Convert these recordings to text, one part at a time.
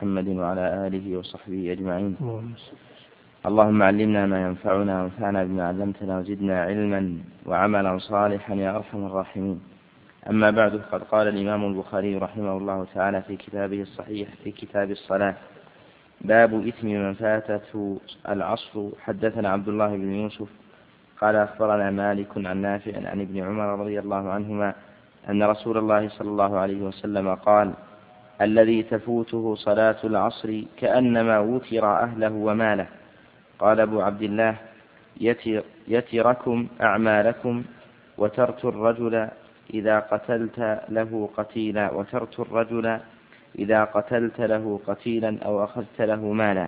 محمد وعلى آله وصحبه أجمعين. اللهم علمنا ما ينفعنا وانفعنا بما علمتنا وزدنا علما وعملا صالحا يا أرحم الراحمين. أما بعد، قد قال الإمام البخاري رحمه الله تعالى في كتابه الصحيح في كتاب الصلاة: باب إثم من فاتته العصر. حدثنا عبد الله بن يوسف قال أخبرنا مالك عن نافع عن ابن عمر رضي الله عنهما أن رسول الله صلى الله عليه وسلم قال: الذي تفوته صلاة العصر كأنما وتر أهله وماله. قال أبو عبد الله: يتركم أعمالكم وترت الرجل إذا قتلت له قتيلا أو أخذت له مالا.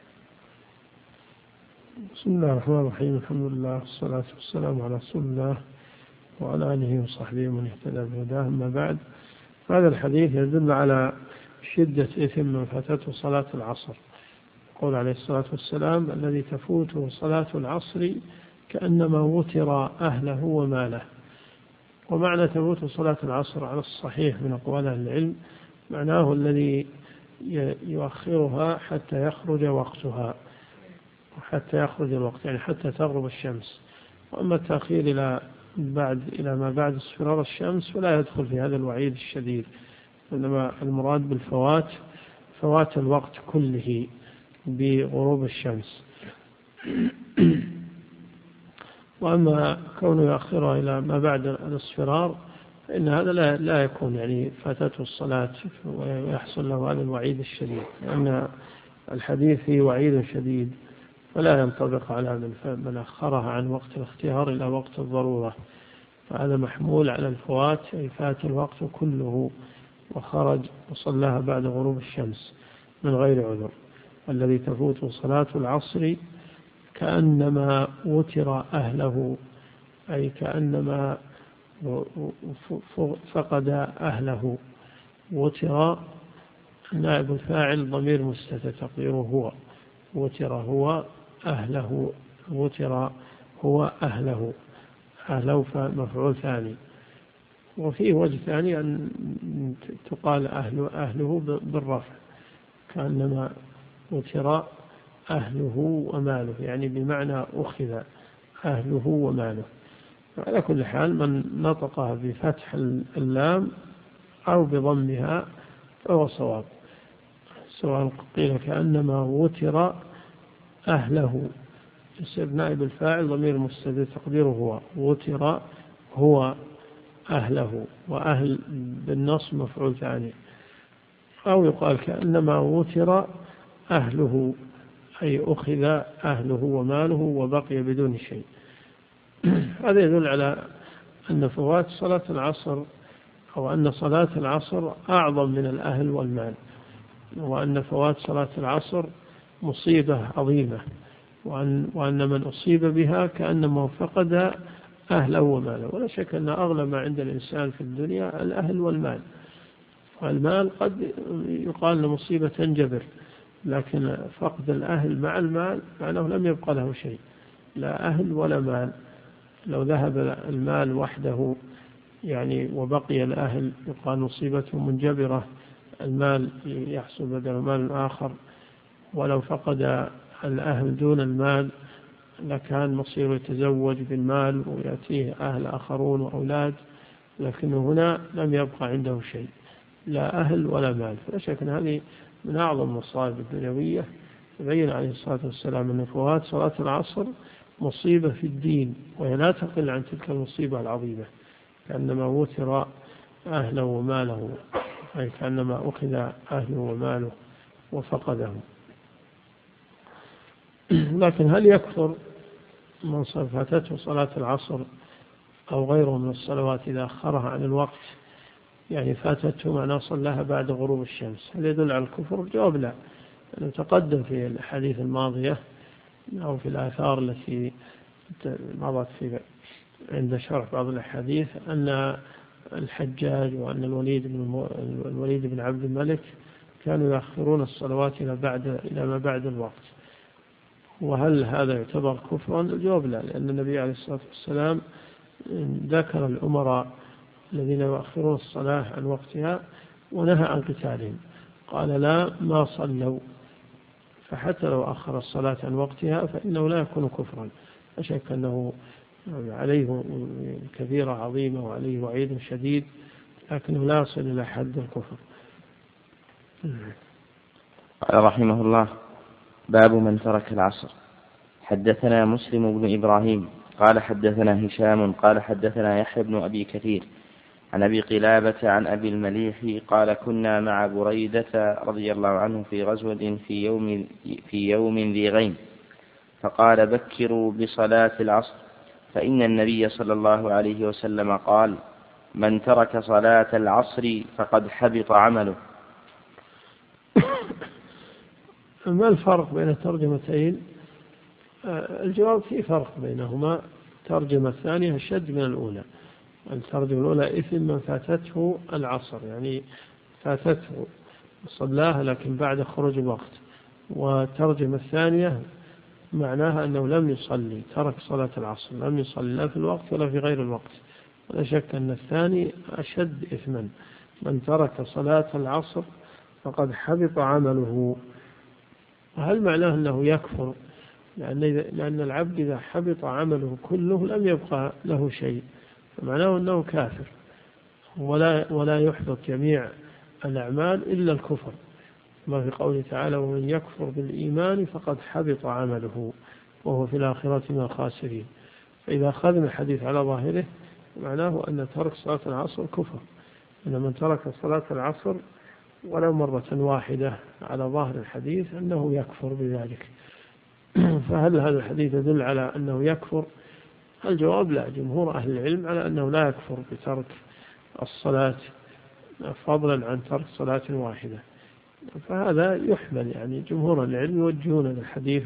بسم الله الرحمن الرحيم. الحمد لله والصلاة والسلام على رسول الله وعلى آله وصحبه من اهتدى بهداه. أما بعد، هذا الحديث يدل على شدة إثم من فاتته صلاة العصر. قول عليه الصلاة والسلام: الذي تفوته صلاة العصر كأنما وتر أهله وماله. ومعنى تفوت صلاة العصر على الصحيح من أقوال أهل العلم معناه الذي يؤخرها حتى يخرج وقتها، حتى يخرج الوقت، يعني حتى تغرب الشمس. وأما التأخير إلى ما بعد اصفرار الشمس فلا يدخل في هذا الوعيد الشديد، إنما المراد بالفوات فوات الوقت كله بغروب الشمس. وأما كونه يؤخرها إلى ما بعد الاصفرار فإن هذا لا يكون يعني فاتته الصلاة ويحصل له هذا الوعيد الشديد، لأن الحديث فيه وعيد شديد فلا ينطبق على من أخرها عن وقت الاختيار إلى وقت الضرورة، فهذا محمول على الفوات، أي فات الوقت كله وخرج وصلاها بعد غروب الشمس من غير عذر. الذي تفوت صلاة العصر كأنما وتر أهله، أي كأنما فقد أهله. وتر نائب الفاعل ضمير مستتر تقديره هو، وتر هو أهله، وتر هو أهله، أهله مفعول ثاني. وفيه وجه ثاني أن تقال أهله بالرفع، كأنما وتر أهله وماله، يعني بمعنى أخذ أهله وماله. على كل حال من نطقها بفتح اللام أو بضمها فهو صواب، سواء قيل كأنما وتر أهله، يصير نائب الفاعل ضمير مستتر تقديره هو، وتر هو أهله، وأهل بالنصب مفعول ثاني. أو يقال كأنما وتر أهله، أي أخذ أهله وماله وبقي بدون شيء. هذا يدل على أن فوات صلاة العصر، أو أن صلاة العصر أعظم من الأهل والمال، وأن فوات صلاة العصر مصيبة عظيمة، وأن من أصيب بها كأنما فقد أهله وماله. ولا شك أن أغلى ما عند الإنسان في الدنيا الأهل والمال، والمال قد يقال مصيبة تنجبر، لكن فقد الأهل مع المال معناه لم يبقى له شيء، لا أهل ولا مال. لو ذهب المال وحده يعني وبقي الأهل يقال مصيبته منجبرة، المال يحصل بدل مال آخر. ولو فقد الأهل دون المال لكان مصيره يتزوج بالمال ويأتيه أهل آخرون وأولاد، لكن هنا لم يبقى عنده شيء، لا أهل ولا مال. فلا شك أن هذه من أعظم المصائب الدنيوية. تبين عليه الصلاة والسلام أن فوات صلاة العصر مصيبة في الدين، وهي لا تقل عن تلك المصيبة العظيمة، كأنما وتر أهله وماله، أي كأنما أخذ أهله وماله وفقده. لكن هل يكثر من فاتته صلاة العصر أو غيره من الصلوات إذا أخرها عن الوقت، يعني فاتته معناه صلاها بعد غروب الشمس، هل يدل على الكفر؟ الجواب لا، لأنه تقدم في الحديث الماضية أو في الآثار التي مضت عند شرح بعض الأحاديث أن الحجاج وأن الوليد بن عبد الملك كانوا يأخرون الصلوات إلى ما بعد الوقت. وهل هذا يعتبر كفرا؟ الجواب لا، لأن النبي عليه الصلاة والسلام ذكر الأمراء الذين يؤخرون الصلاة عن وقتها ونهى عن قتالهم. قال لا ما صلوا، فحتى لو أخر الصلاة عن وقتها فإنه لا يكون كفرا، لا شك أنه عليه كبيرة عظيمة وعليه وعيد شديد، لكنه لا يصل إلى حد الكفر. قال رحمه الله: باب من ترك العصر. حدثنا مسلم بن إبراهيم قال حدثنا هشام قال حدثنا يحيى بن أبي كثير عن أبي قلابة عن أبي المليح قال كنا مع بريدة رضي الله عنه في غزوة في يوم ذي غيم، فقال بكروا بصلاة العصر، فإن النبي صلى الله عليه وسلم قال: من ترك صلاة العصر فقد حبط عمله. ما الفرق بين الترجمتين؟ الجواب في فرق بينهما. الترجمة الثانية أشد من الأولى. الترجمة الأولى إثم من فاتته العصر، يعني فاتته صلاها لكن بعد خروج الوقت، والترجمة الثانية معناها أنه لم يصلي، ترك صلاة العصر، لم يصلي لا في الوقت ولا في غير الوقت، ولا شك أن الثاني أشد إثما. من ترك صلاة العصر فقد حبط عمله. وهل معناه أنه يكفر؟ لأن العبد إذا حبط عمله كله لم يبقى له شيء، فمعناه أنه كافر، ولا يحبط جميع الأعمال إلا الكفر، ما في قوله تعالى: ومن يكفر بالإيمان فقد حبط عمله وهو في الآخرة من الخاسرين. فإذا أخذنا الحديث على ظاهره معناه أن ترك صلاة العصر كفر، أن من ترك صلاة العصر ولو مرة واحدة على ظاهر الحديث أنه يكفر بذلك. فهل هذا الحديث يدل على أنه يكفر؟ الجواب لا. جمهور أهل العلم على أنه لا يكفر بترك الصلاة فضلا عن ترك صلاة واحدة. فهذا يحمل، يعني جمهور العلم يوجهون الحديث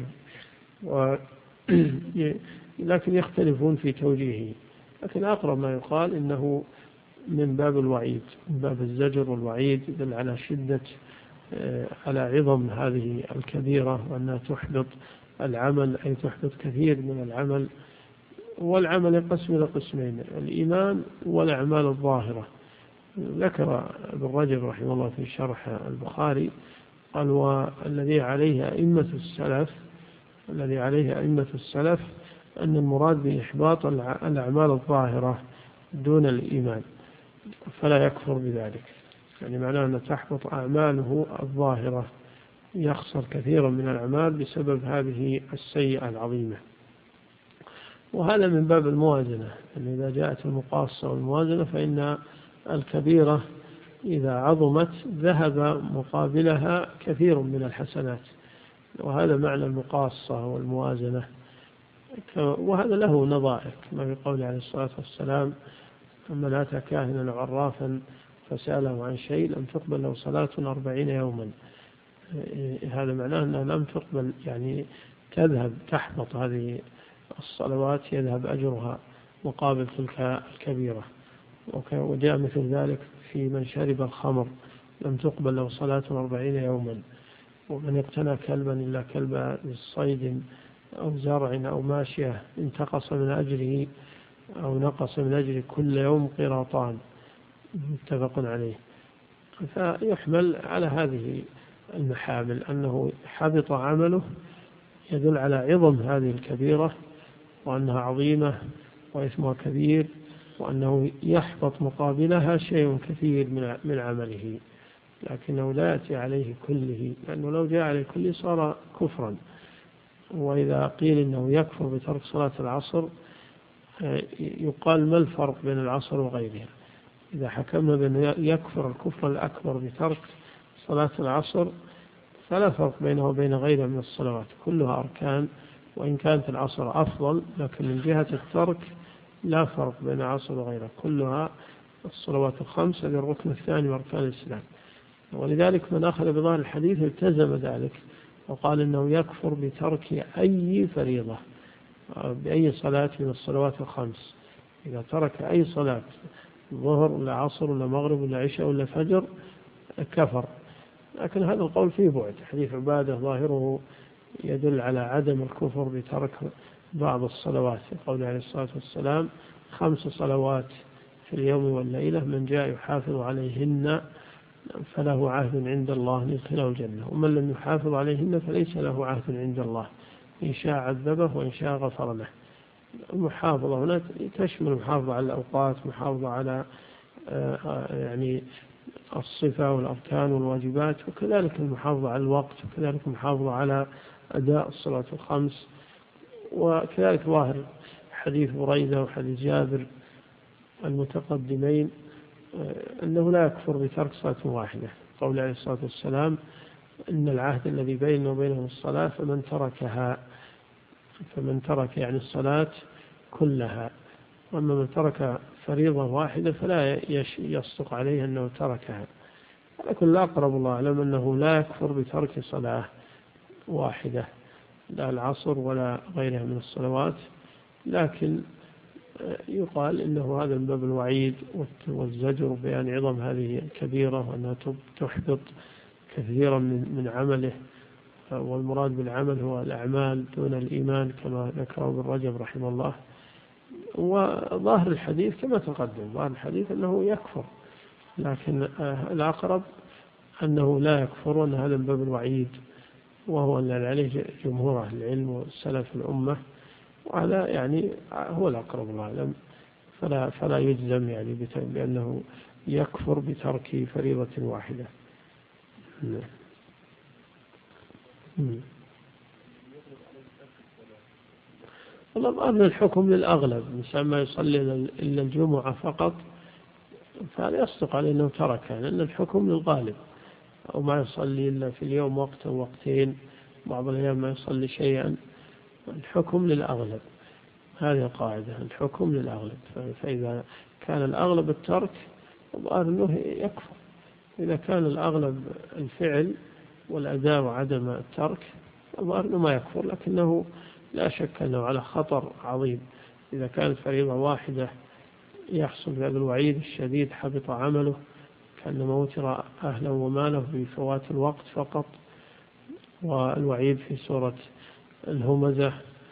لكن يختلفون في توجيهه. لكن أقرب ما يقال إنه من باب الوعيد، من باب الزجر والوعيد، يدل على شدة، على عظم هذه الكبيرة، وأنها تحبط العمل، أي تحبط كثير من العمل. والعمل ينقسم إلى قسمين: الإيمان والأعمال الظاهرة. ذكر ابن رجب رحمه الله في شرح البخاري قال: والذي عليه أئمة السلف أن المراد بإحباط الأعمال الظاهرة دون الإيمان، فلا يكفر بذلك. يعني معناه أن تحبط أعماله الظاهرة، يخسر كثيرا من الأعمال بسبب هذه السيئة العظيمة. وهذا من باب الموازنة، يعني إذا جاءت المقاصة والموازنة فإن الكبيرة إذا عظمت ذهب مقابلها كثير من الحسنات، وهذا معنى المقاصة والموازنة. وهذا له نظائر، كما في قوله عليه الصلاة والسلام: من أتى كاهنا أو عرافا فسأله عن شيء لم تقبل له صلاة 40 يوما. هذا معناه أنها لم تقبل، يعني تذهب، تحبط هذه الصلوات، يذهب أجرها مقابل تلك الكبيرة. وجاء مثل ذلك في من شرب الخمر لم تقبل له صلاة 40 يوما. ومن اقتنى كلبا إلا كلب الصيد أو زرع أو ماشية انتقص من أجره أو نقص من أجره كل يوم قراطان، متفق عليه. فيحمل على هذه المحامل أنه حبط عمله، يدل على عظم هذه الكبيرة وأنها عظيمة وإثمها كبير، وأنه يحبط مقابلها شيء كثير من عمله، لكنه لا يأتي عليه كله، لأنه لو جاء عليه كله صار كفرا. وإذا قيل إنه يكفر بترك صلاة العصر يقال: ما الفرق بين العصر وغيرها؟ إذا حكمنا بأنه يكفر الكفر الأكبر بترك صلاة العصر فلا فرق بينه وبين غيرها من الصلوات، كلها أركان، وإن كانت العصر أفضل، لكن من جهة الترك لا فرق بين العصر وغيرها، كلها الصلوات الخمس، هذا الركن الثاني من أركان الإسلام. ولذلك من أخذ بظاهر الحديث التزم ذلك وقال إنه يكفر بترك أي فريضة بأي صلاة من الصلوات الخمس. إذا ترك أي صلاة، ظهر ولا عصر ولا مغرب ولا عشاء ولا فجر، كفر. لكن هذا القول فيه بعد. حديث عبادة ظاهره يدل على عدم الكفر بترك بعض الصلوات، يقول عليه الصلاة والسلام: 5 صلوات في اليوم والليلة من جاء يحافظ عليهن فله عهد عند الله أن يدخله الجنة، ومن لم يحافظ عليهن فليس له عهد عند الله، إن شاء عذبه وإن شاء غفر له. المحافظة هنا تشمل المحافظة على الأوقات، محافظة على يعني الصفة والأركان والواجبات، وكذلك المحافظة على الوقت، وكذلك المحافظة على أداء الصلاة الخمس. وكذلك ظاهر حديث بريدة وحديث جابر المتقدمين أنه لا يكفر بترك صلاة واحدة، قول عليه الصلاة والسلام إن العهد الذي بيننا وبينهم الصلاة فمن ترك يعني الصلاة كلها، وأما من ترك فريضة واحدة فلا يصدق عليه أنه تركها. لكن لا أقرب الله أعلم أنه لا يكفر بترك صلاة واحدة، لا العصر ولا غيرها من الصلوات، لكن يقال إنه هذا من باب الوعيد والزجر بيان عظم هذه الكبيرة وأنها تحبط كثيرا من عمله، والمراد بالعمل هو الأعمال دون الإيمان كما ذكره ابن رجب رحمه الله. وظاهر الحديث كما تقدم، ظاهر الحديث أنه يكفر، لكن الأقرب أنه لا يكفر، وأن هذا من باب الوعيد، وهو أن عليه جمهور أهل العلم والسلف الأمة، وهذا يعني هو الأقرب الله أعلم، فلا يجزم يعني بأنه يكفر بترك فريضة واحدة. والله أن الحكم للأغلب، مثل ما يصلي إلا الجمعة فقط فهذا يصدق عليه أنه تركها، لأن الحكم للغالب، أو ما يصلي إلا في اليوم وقت أو وقتين، بعض الأيام ما يصلي شيئا، الحكم للأغلب، هذه القاعدة، الحكم للأغلب. فإذا كان الأغلب الترك الظاهر أنه يكفر، إذا كان الأغلب الفعل والأداء وعدم الترك الظاهر أنه ما يكفر، لكنه لا شك أنه على خطر عظيم. إذا كانت فريضة واحدة يحصل بهذا الوعيد الشديد، حبط عمله كأنما وتر أهلا وماله بفوات الوقت فقط. والوعيد في سورة الهمزة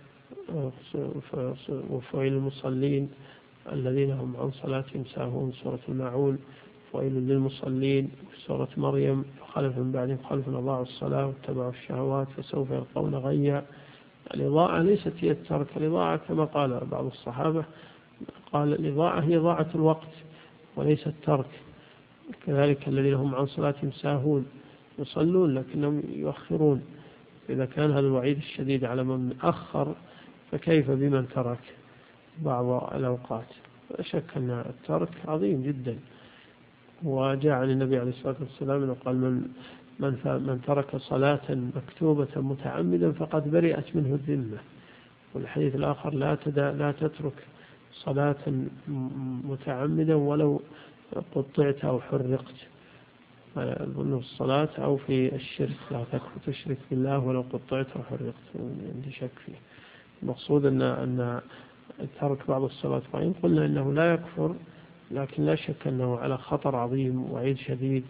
وفويل المصلين الذين هم عن صلاتهم ساهون، سورة الماعون ويل للمصلين، سورة مريم خلف من بعدهم خلف أضاعوا الصلاة واتبعوا الشهوات فسوف يلقون غيا. الإضاعة ليست هي الترك، الإضاعة كما قال بعض الصحابة قال الإضاعة هي ضاعة الوقت وليس الترك. كذلك الذين هم عن صلاتهم ساهون يصلون لكنهم يؤخرون. إذا كان هذا الوعيد الشديد على من أخر فكيف بمن ترك بعض الأوقات؟ لا شك أن الترك عظيم جدا. وجاء عن النبي عليه الصلاة والسلام أنه قال من ترك صلاة مكتوبة متعمدا فقد برئت منه الذمة. والحديث الآخر لا تترك صلاة متعمدا ولو قطعت أو حرقت. أظن الصلاة أو في الشرك لا تشرك بالله ولو قطعت أو حرقت، عندي شك فيه. المقصود أن ترك بعض الصلاة، وإن قلنا إنه لا يكفر لكن لا شك أنه على خطر عظيم وعيد شديد.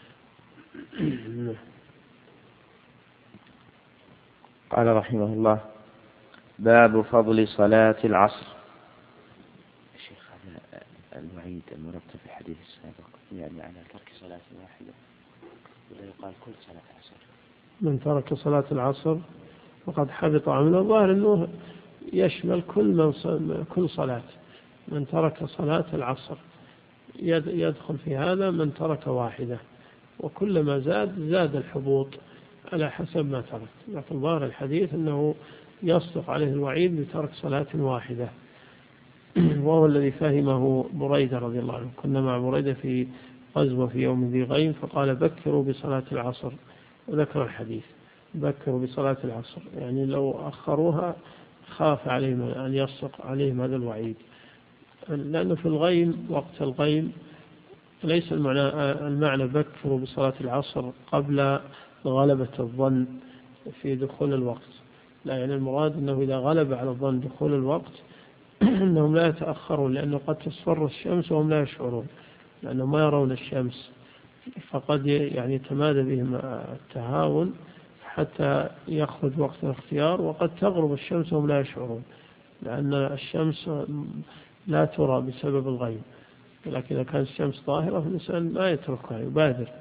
قال رحمه الله: باب فضل صلاة العصر. الشيخ هذا الوعيد المرتب في الحديث السابق يعني على ترك صلاة واحدة، ولا يقال كل صلاة العصر؟ من ترك صلاة العصر وقد حبط عمله. الظاهر أنه يشمل كل صلاة. من ترك صلاة العصر يدخل في هذا من ترك واحدة، وكلما زاد الحبوط على حسب ما ترك. لكن ظاهر الحديث أنه يصدق عليه الوعيد بترك صلاة واحدة، وهو الذي فهمه بريدة رضي الله عنه. كنا مع بريدة في غزوة في يوم ذي غيم فقال بكروا بصلاة العصر، وذكر الحديث بكروا بصلاة العصر، يعني لو أخروها خاف عليهم أن يصدق عليهم هذا الوعيد، لأنه في الغيم وقت الغيم ليس المعنى بكروا بصلاة العصر قبل غلبة الظن في دخول الوقت، لا، يعني المراد أنه إذا غلب على الظن دخول الوقت أنهم لا يتأخرون، لأنه قد تصفر الشمس وهم لا يشعرون، لأنهم ما يرون الشمس، فقد يعني يتمادى بهم التهاون حتى يخرج وقت الاختيار، وقد تغرب الشمس وهم لا يشعرون، لأن الشمس لا ترى بسبب الغيم. لكن إذا كانت الشمس ظاهرة فالإنسان ما يتركها، يبادر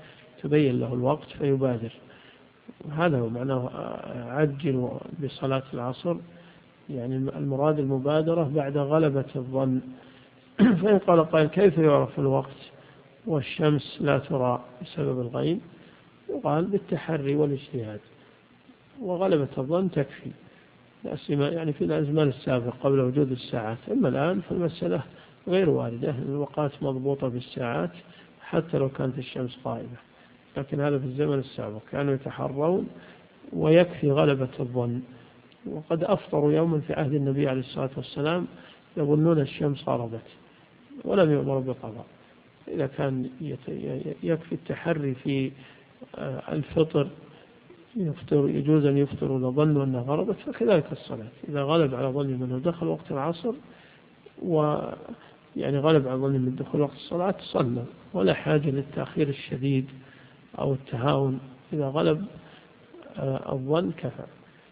تبين له الوقت فيبادر. هذا هو معناه عجلوا بصلاة العصر، يعني المراد المبادرة بعد غلبة الظن. فإن قال قائل كيف يعرف الوقت والشمس لا ترى بسبب الغيم؟ يقال بالتحري والاجتهاد، وغلبة الظن تكفي، يعني في الأزمان السابقة قبل وجود الساعات. أما الآن فالمسألة غير واردة، الوقات مضبوطة بالساعات حتى لو كانت الشمس قائمة، لكن هذا في الزمن السابق كانوا يتحرون ويكفي غلبة الظن. وقد أفطروا يوما في عهد النبي عليه الصلاة والسلام يظنون الشمس غربت ولم يؤمروا بقضاء. إذا كان يكفي التحري في الفطر، يجوز أن يفطر إذا ظنوا أنها غربت، فكذلك الصلاة إذا غلب على ظن منه دخل وقت العصر، ويعني غلب على ظن من دخول وقت الصلاة صلى، ولا حاجة للتأخير الشديد أو التهاون. إذا غلب الظن كفى.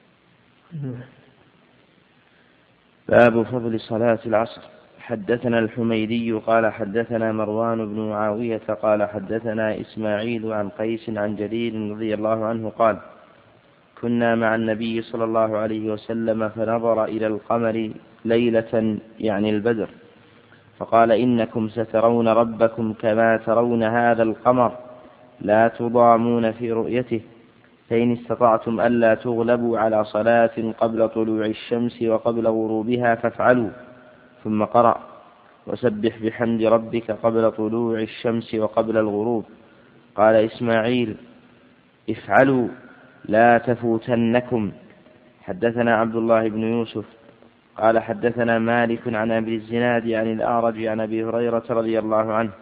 باب فضل صلاة العصر. حدثنا الحميدي قال حدثنا مروان بن معاوية قال حدثنا إسماعيل عن قيس عن جرير رضي الله عنه قال كنا مع النبي صلى الله عليه وسلم فنظر إلى القمر ليلة يعني البدر فقال إنكم سترون ربكم كما ترون هذا القمر لا تضامون في رؤيته، فإن استطعتم ألا تغلبوا على صلاة قبل طلوع الشمس وقبل غروبها فافعلوا. ثم قرأ وسبح بحمد ربك قبل طلوع الشمس وقبل الغروب. قال إسماعيل افعلوا لا تفوتنكم. حدثنا عبد الله بن يوسف قال حدثنا مالك عن أبي الزناد عن الأعرج عن أبي هريرة رضي الله عنه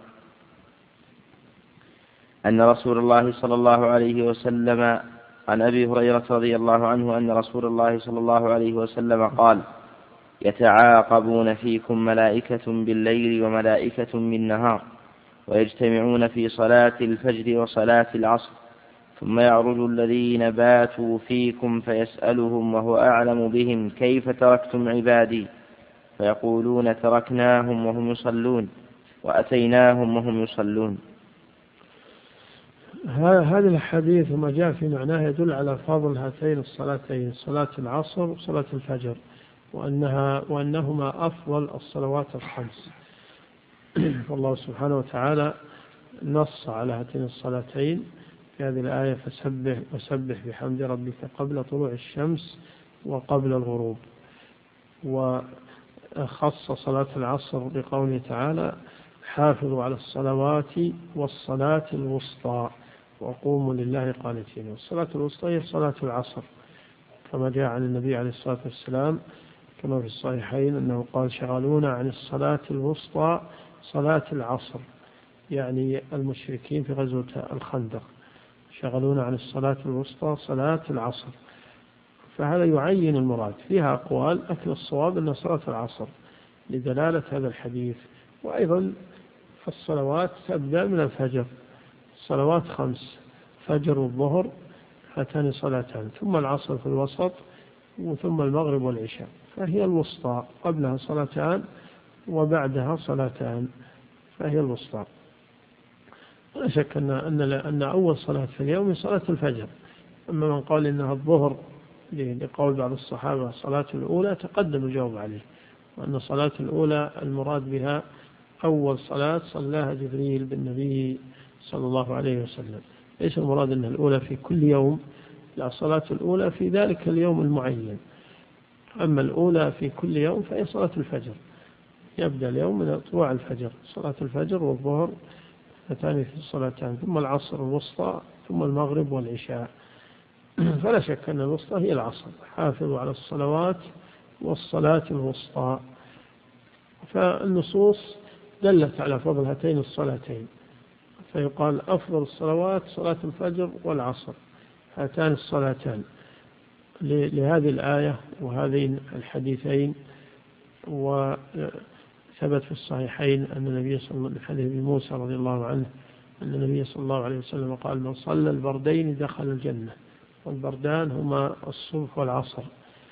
أن رسول الله صلى الله عليه وسلم عن أبي هريرة رضي الله عنه أن رسول الله صلى الله عليه وسلم قال يتعاقبون فيكم ملائكة بالليل وملائكة بالنهار ويجتمعون في صلاة الفجر وصلاة العصر، ثم يعرج الذين باتوا فيكم فيسألهم وهو أعلم بهم كيف تركتم عبادي، فيقولون تركناهم وهم يصلون وأتيناهم وهم يصلون. هذه الحديث وما جاء في معناه يدل على فضل هاتين الصلاتين، صلاة العصر وصلاة الفجر، وأنهما أفضل الصلوات الخمس. والله سبحانه وتعالى نص على هاتين الصلاتين في هذه الآية فسبح بحمد ربك قبل طلوع الشمس وقبل الغروب. وخص صلاة العصر بقوله تعالى حافظوا على الصلوات والصلاة الوسطى وقوموا لله قانتين. والصلاة الوسطى هي صلاة العصر كما جاء عن النبي عليه الصلاة والسلام كما في الصحيحين أنه قال شغلونا عن الصلاة الوسطى صلاة العصر، يعني المشركين في غزوة الخندق شغلونا عن الصلاة الوسطى صلاة العصر. فهذا يعين المراد، فيها أقوال أكل الصواب أن صلاة العصر لدلالة هذا الحديث. وأيضا الصلوات تبدأ من الفجر، صلوات 5 فجر والظهر هاتان صلاتان، ثم العصر في الوسط، ثم المغرب والعشاء، فهي الوسطى، قبلها صلاتان وبعدها صلاتان، فهي الوسطى. لا شك أن أول صلاة في اليوم صلاة الفجر. أما من قال إنها الظهر لقول بعض الصحابة صلاة الأولى تقدم الجواب عليه، وأن الصلاة الأولى المراد بها أول صلاة صلاها جبريل بالنبي صلى الله عليه وسلم، ليس المراد أنها الأولى في كل يوم، لا، صلاة الأولى في ذلك اليوم المعين. أما الأولى في كل يوم فهي صلاة الفجر، يبدأ اليوم من طلوع الفجر، صلاة الفجر والظهر هاتان في الصلاتان، ثم العصر الوسطى، ثم المغرب والعشاء. فلا شك أن الوسطى هي العصر، حافظوا على الصلوات والصلاة الوسطى. فالنصوص دلت على فضل هاتين الصلاتين، فيقال أفضل الصلوات صلاة الفجر والعصر، هاتان الصلاتان لهذه الآية وهذين الحديثين. وثبت في الصحيحين أن النبي صلى الله عليه وسلم حديث موسى رضي الله عنه أن النبي صلى الله عليه وسلم قال من صلى البردين دخل الجنة، والبردان هما الصبح والعصر.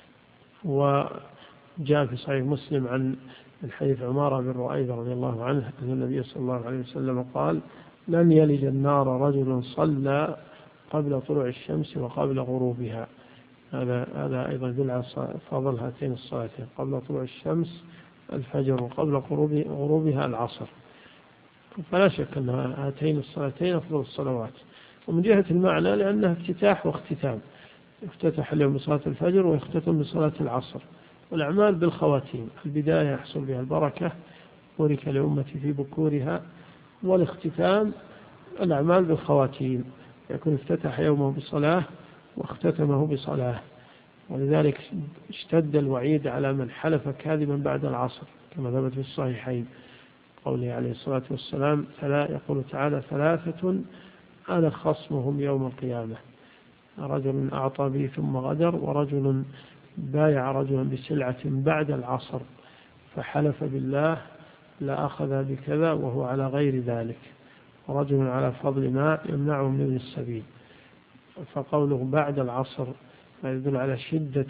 وجاء في صحيح مسلم عن حديث عمارة بن رؤيبة رضي الله عنه أن النبي صلى الله عليه وسلم قال لن يلج النار رجل صلى قبل طلوع الشمس وقبل غروبها. هذا أيضا يدل على فضل هاتين الصلاتين، قبل طلوع الشمس الفجر وقبل غروبها العصر. فلا شك أن هاتين الصلاتين أفضل الصلوات. ومن جهة المعنى لأنها افتتاح واختتام، افتتح اليوم بصلاة الفجر ويختتم بصلاة العصر. والأعمال بالخواتيم، البداية يحصل بها البركة بورك لأمتي في بكورها، والاختتام الأعمال بالخواتيم، يكون افتتح يومه بصلاة واختتمه بصلاة. ولذلك اشتد الوعيد على من حلف كاذبا بعد العصر كما ثبت في الصحيحين، قوله عليه الصلاة والسلام يقول تعالى: ثلاثة أنا خصمهم يوم القيامة: رجل أعطى بي ثم غدر، ورجل بايع رجلا بسلعة بعد العصر فحلف بالله لأخذ بكذا وهو على غير ذلك، ورجل على فضل ماء يمنعه من ابن السبيل. فقوله بعد العصر يدل على شدة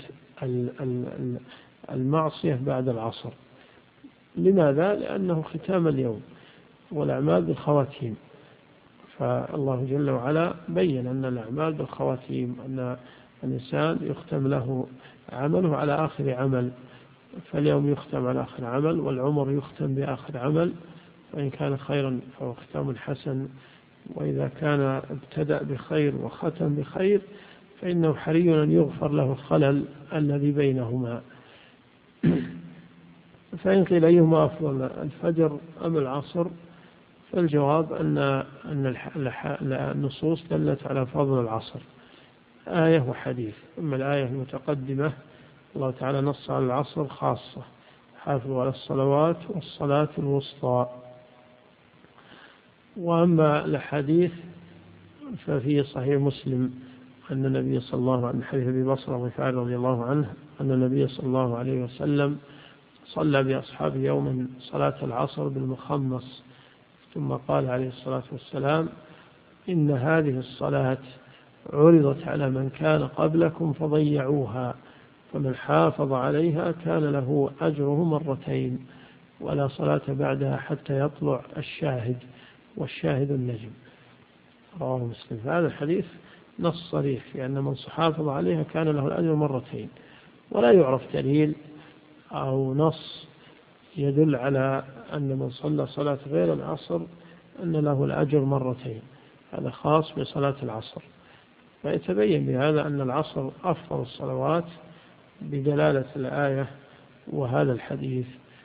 المعصية بعد العصر. لماذا؟ لأنه ختام اليوم والأعمال بالخواتيم. فالله جل وعلا بين أن الأعمال بالخواتيم، أن الإنسان يختم له عمله على آخر عمل، فاليوم يختم على آخر عمل، والعمر يختم بآخر عمل، فإن كان خيرا فهو ختام حسن، وإذا كان ابتدأ بخير وختم بخير فإنه حري أن يغفر له الخلل الذي بينهما. فإن قيل أيهما أفضل، الفجر أم العصر؟ فالجواب أن النصوص دلت على فضل العصر، آية وحديث. أما الآية المتقدمة الله تعالى نص على العصر خاصة: حافظوا على الصلوات والصلاة الوسطى. وأما الحديث ففي صحيح مسلم أن النبي صلى الله عليه وسلم، حديث أبي بصرة الغفاري رضي الله عنه، أن النبي صلى الله عليه وسلم صلى بأصحابه يوما صلاة العصر بالمخمص، ثم قال عليه الصلاة والسلام: إن هذه الصلاة عرضت على من كان قبلكم فضيعوها، فمن حافظ عليها كان له أجره مرتين، ولا صلاة بعدها حتى يطلع الشاهد، والشاهد النجم. رواه مسلم. هذا الحديث نص صريح في أن من حافظ عليها كان له الأجر مرتين، ولا يعرف دليل أو نص يدل على أن من صلى صلاة غير العصر أن له الأجر مرتين. هذا خاص بصلاة العصر. فيتبين بهذا أن العصر أفضل الصلوات بدلالة الآية وهذا الحديث.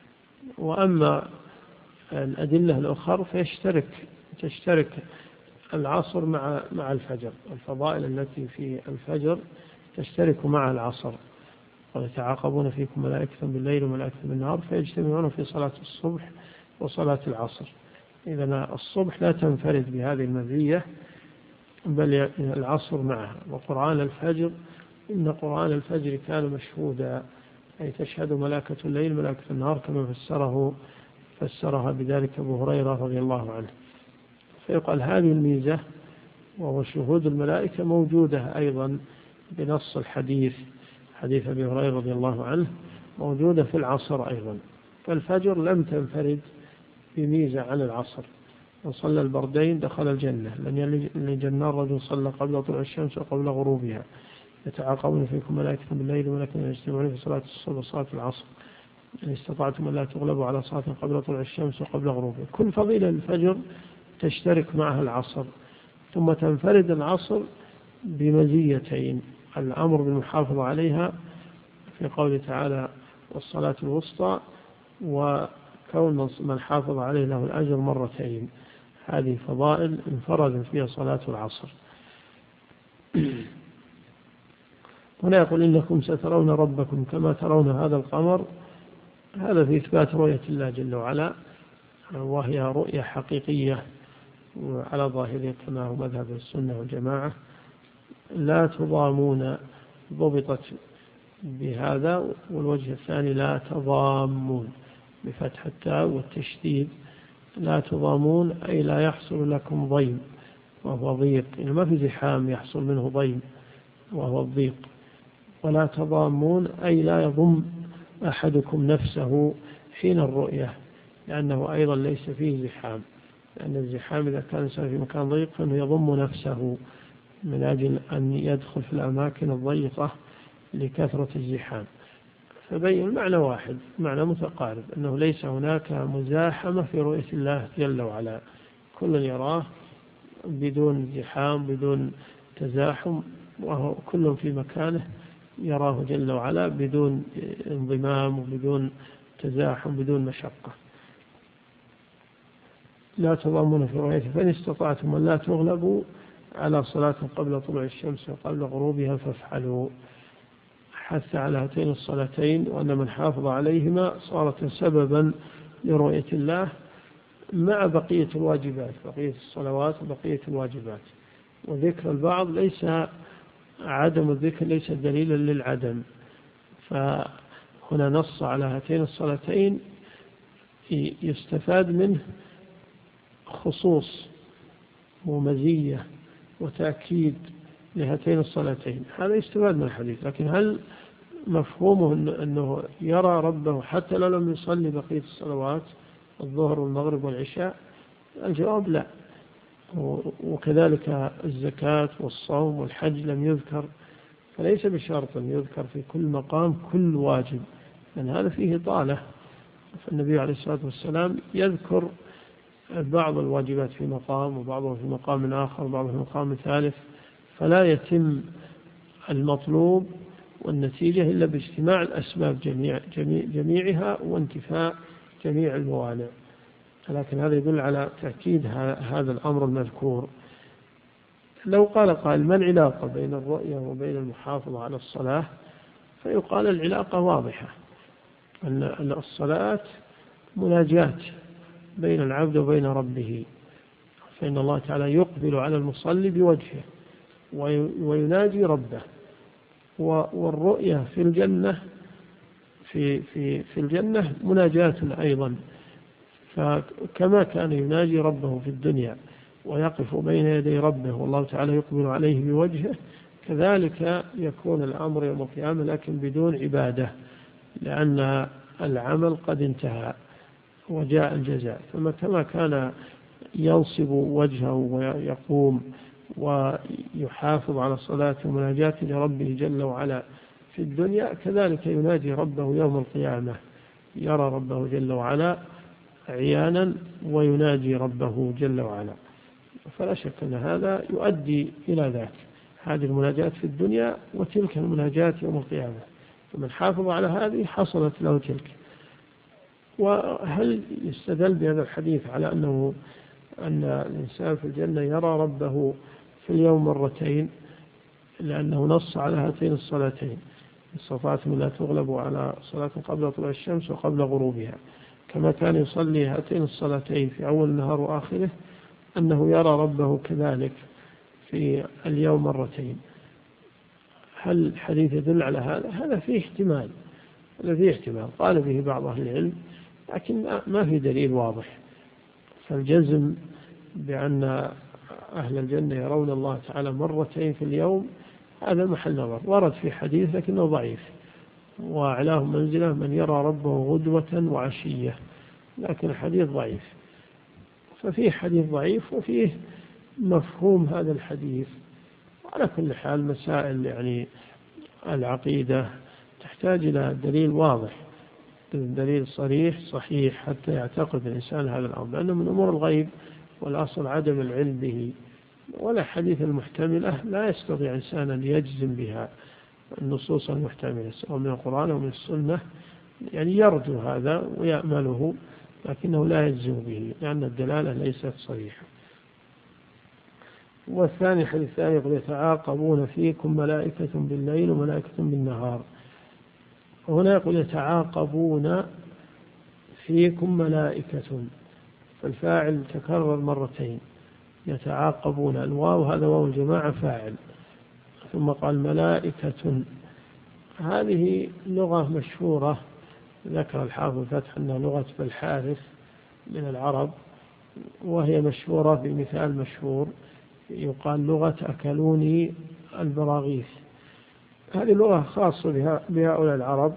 وأما الأدلة الأخرى تشترك العصر مع الفجر، الفضائل التي في الفجر تشترك مع العصر. ويتعاقبون فيكم ملائكة بالليل وملائكة بالنهار فيجتمعون في صلاة الصبح وصلاة العصر. إذن الصبح لا تنفرد بهذه المزية، بل العصر معها. وقرآن الفجر، إن قرآن الفجر كان مشهودا، أي تشهد ملائكة الليل ملائكة النهار، كما فسرها بذلك أبو هريرة رضي الله عنه. فيقال هذه الميزة وهو شهود الملائكة موجودة أيضا بنص الحديث، حديث أبي هريرة رضي الله عنه، موجودة في العصر أيضا. فالفجر لم تنفرد بميزة عن العصر. من صلى البردين دخل الجنة، لن يلج النار رجل صلى قبل طلوع الشمس وقبل غروبها، يتعاقبون فيكم ملائكة بالليل وملائكة يجتمعون في صلاة الصبح وصلاة العصر، إن استطعتم أن لا تغلبوا على صلاة قبل طلوع الشمس وقبل غروبها. كل فضيلة الفجر تشترك معها العصر. ثم تنفرد العصر بمزيتين: الأمر بالمحافظة عليها في قوله تعالى والصلاة الوسطى، وكون من حافظ عليه له الأجر مرتين. هذه فضائل انفرد فيها صلاة العصر. هنا يقول إنكم سترون ربكم كما ترون هذا القمر. هذا في إثبات رؤية الله جل وعلا، وهي رؤية حقيقية على ظاهره كما هو مذهب السنة والجماعة، لا تضامون، ضبطت بهذا. والوجه الثاني لا تضامون بفتح التاء والتشديد، لا تضامون أي لا يحصل لكم ضيم وهو ضيق، يعني ما في زحام يحصل منه ضيم وهو الضيق. ولا تضامون أي لا يضم أحدكم نفسه حين الرؤية، لأنه أيضا ليس فيه زحام. لأن الزحام إذا كان الإنسان في مكان ضيق فإنه يضم نفسه من أجل أن يدخل في الأماكن الضيقة لكثرة الزحام. فبين المعنى واحد، معنى متقارب، أنه ليس هناك مزاحمة في رؤية الله جل وعلا، كل يراه بدون زحام بدون تزاحم، وهو كل في مكانه يراه جل وعلا بدون انضمام وبدون تزاحم بدون مشقة. لا تضامون في رؤيته، فإن استطعتم أن لا تغلبوا على صلاة قبل طلوع الشمس وقبل غروبها فافعلوا. حث على هاتين الصلاتين، وأن من حافظ عليهما صارت سببا لرؤية الله مع بقية الواجبات، بقية الصلوات وبقية الواجبات. وذكر البعض ليس، عدم الذكر ليس دليلا للعدم، فهنا نص على هاتين الصلاتين يستفاد منه خصوص ومزية وتأكيد لهاتين الصلاتين، هذا يستفاد من الحديث. لكن هل مفهومه أنه يرى ربه حتى لو لم يصلي بقية الصلوات الظهر والمغرب والعشاء؟ الجواب لا. وكذلك الزكاة والصوم والحج لم يذكر، فليس بشرط أن يذكر في كل مقام كل واجب، لأن هذا فيه طالة. فالنبي عليه الصلاة والسلام يذكر بعض الواجبات في مقام، وبعضها في مقام آخر، وبعضها في مقام ثالث، فلا يتم المطلوب والنتيجة إلا باجتماع الأسباب جميعها وانتفاء جميع الموانع. لكن هذا يدل على تأكيد هذا الأمر المذكور. لو قال قائل ما العلاقة بين الرؤية وبين المحافظة على الصلاة؟ فيقال العلاقة واضحة، أن الصلاة مناجاة بين العبد وبين ربه، فإن الله تعالى يقبل على المصلي بوجهه ويناجي ربه. والرؤية في الجنة في الجنة مناجاة أيضا، فكما كان يناجي ربه في الدنيا ويقف بين يدي ربه والله تعالى يقبل عليه بوجهه، كذلك يكون الأمر يوم القيامة لكن بدون عبادة، لأن العمل قد انتهى وجاء الجزاء. كما كان ينصب وجهه ويقوم ويحافظ على الصلاة ومناجاة لربه جل وعلا في الدنيا، كذلك يناجي ربه يوم القيامة، يرى ربه جل وعلا عيانا ويناجي ربه جل وعلا. فلا شك أن هذا يؤدي إلى ذلك، هذه المناجاة في الدنيا وتلك المناجاة يوم القيامة، فمن حافظ على هذه حصلت له تلك. وهل يستدل بهذا الحديث على أن الإنسان في الجنة يرى ربه في اليوم مرتين؟ لأنه نص على هاتين الصلاتين: استطعتم لا تغلبوا على صلاة قبل طلوع الشمس وقبل غروبها، كما كان يصلي هاتين الصلاتين في أول النهار وآخره، أنه يرى ربه كذلك في اليوم مرتين. هل الحديث يدل على هذا؟ هذا فيه احتمال، قال به بعض أهل العلم، لكن ما في دليل واضح. فالجزم بأن أهل الجنة يرون الله تعالى مرتين في اليوم هذا محل نظر، ورد في حديث لكنه ضعيف: وأعلاهم منزلة من يرى ربه غدوة وعشية، لكن الحديث ضعيف. ففيه حديث ضعيف وفيه مفهوم هذا الحديث. على كل حال مسائل يعني العقيدة تحتاج إلى دليل واضح، دليل صريح صحيح حتى يعتقد الإنسان هذا الأمر، لأنه من أمور الغيب والأصل عدم العلم به. ولا حديث المحتملة لا يستطيع إنسان أن يجزم بها النصوص المحتملة سواء من القرآن أو من السنة، يعني يرجو هذا ويأمله لكنه لا يجزم به لأن الدلالة ليست صريحة. والثاني حديث الثاني يقول: يتعاقبون فيكم ملائكة بالليل وملائكة بالنهار. هنا يقول: يتعاقبون فيكم ملائكة، فالفاعل تكرر مرتين، يتعاقبون، الواو هذا واو الجماعة فاعل، ثم قال ملائكة. هذه لغة مشهورة ذكر الحافظ الفتح أنها لغة بالحارث من العرب، وهي مشهورة بمثال مشهور يقال: لغة أكلوني البراغيث. هذه لغة خاصة بهؤلاء العرب،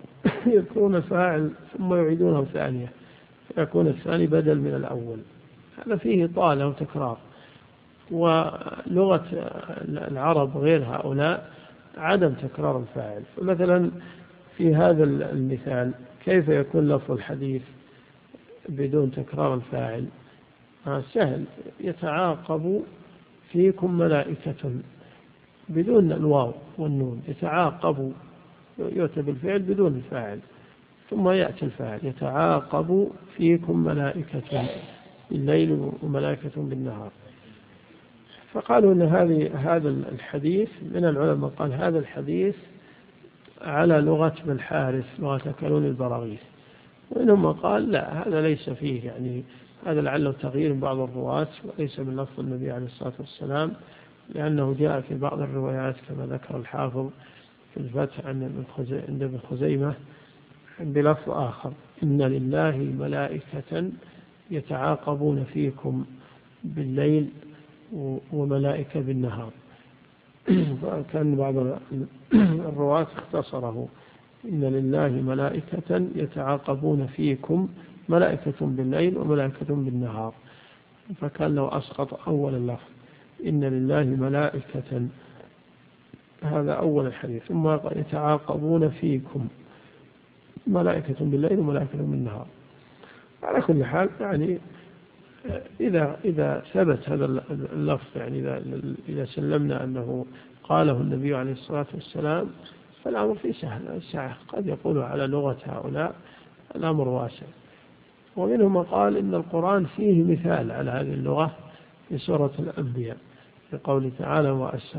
يذكرون الفاعل ثم يعيدونه ثانية، فيكون الثاني بدل من الأول. هذا فيه طالة وتكرار. ولغة العرب غير هؤلاء عدم تكرار الفاعل. فمثلا في هذا المثال كيف يكون لفظ الحديث بدون تكرار الفاعل؟ سهل، يتعاقب فيكم ملائكة بدون الواو والنون، يتعاقب يؤتى بالفعل بدون الفاعل ثم يأتي الفاعل، يتعاقب فيكم ملائكة بالليل وملائكة بالنهار. فقالوا أن هذا الحديث من العلماء قال هذا الحديث على لغة بن حارث لغة كلون البراغيث، وإنما قال لا هذا ليس فيه، يعني هذا لعله تغيير بعض الرواة وليس من لفظ النبي عليه الصلاة والسلام، لأنه جاء في بعض الروايات كما ذكر الحافظ في الفتح عند ابن خزيمة بلفظ آخر: إن لله ملائكة يتعاقبون فيكم بالليل وملائكة بالنهار. فكان بعض الرواة اختصره: إن لله ملائكة يتعاقبون فيكم، ملائكة بالليل وملائكة بالنهار. فكان لو أسقط أول اللفظ إن لله ملائكة، هذا أول الحديث، ثم يتعاقبون فيكم ملائكة بالليل وملائكة بالنهار. على كل حال يعني إذا ثبت هذا اللفظ، يعني إذا سلمنا أنه قاله النبي عليه الصلاة والسلام فالأمر فيه سعة. قد يقول على لغة هؤلاء، الأمر واسع. ومنهم قال إن القرآن فيه مثال على هذه اللغة في سورة الأنبياء في قوله تعالى: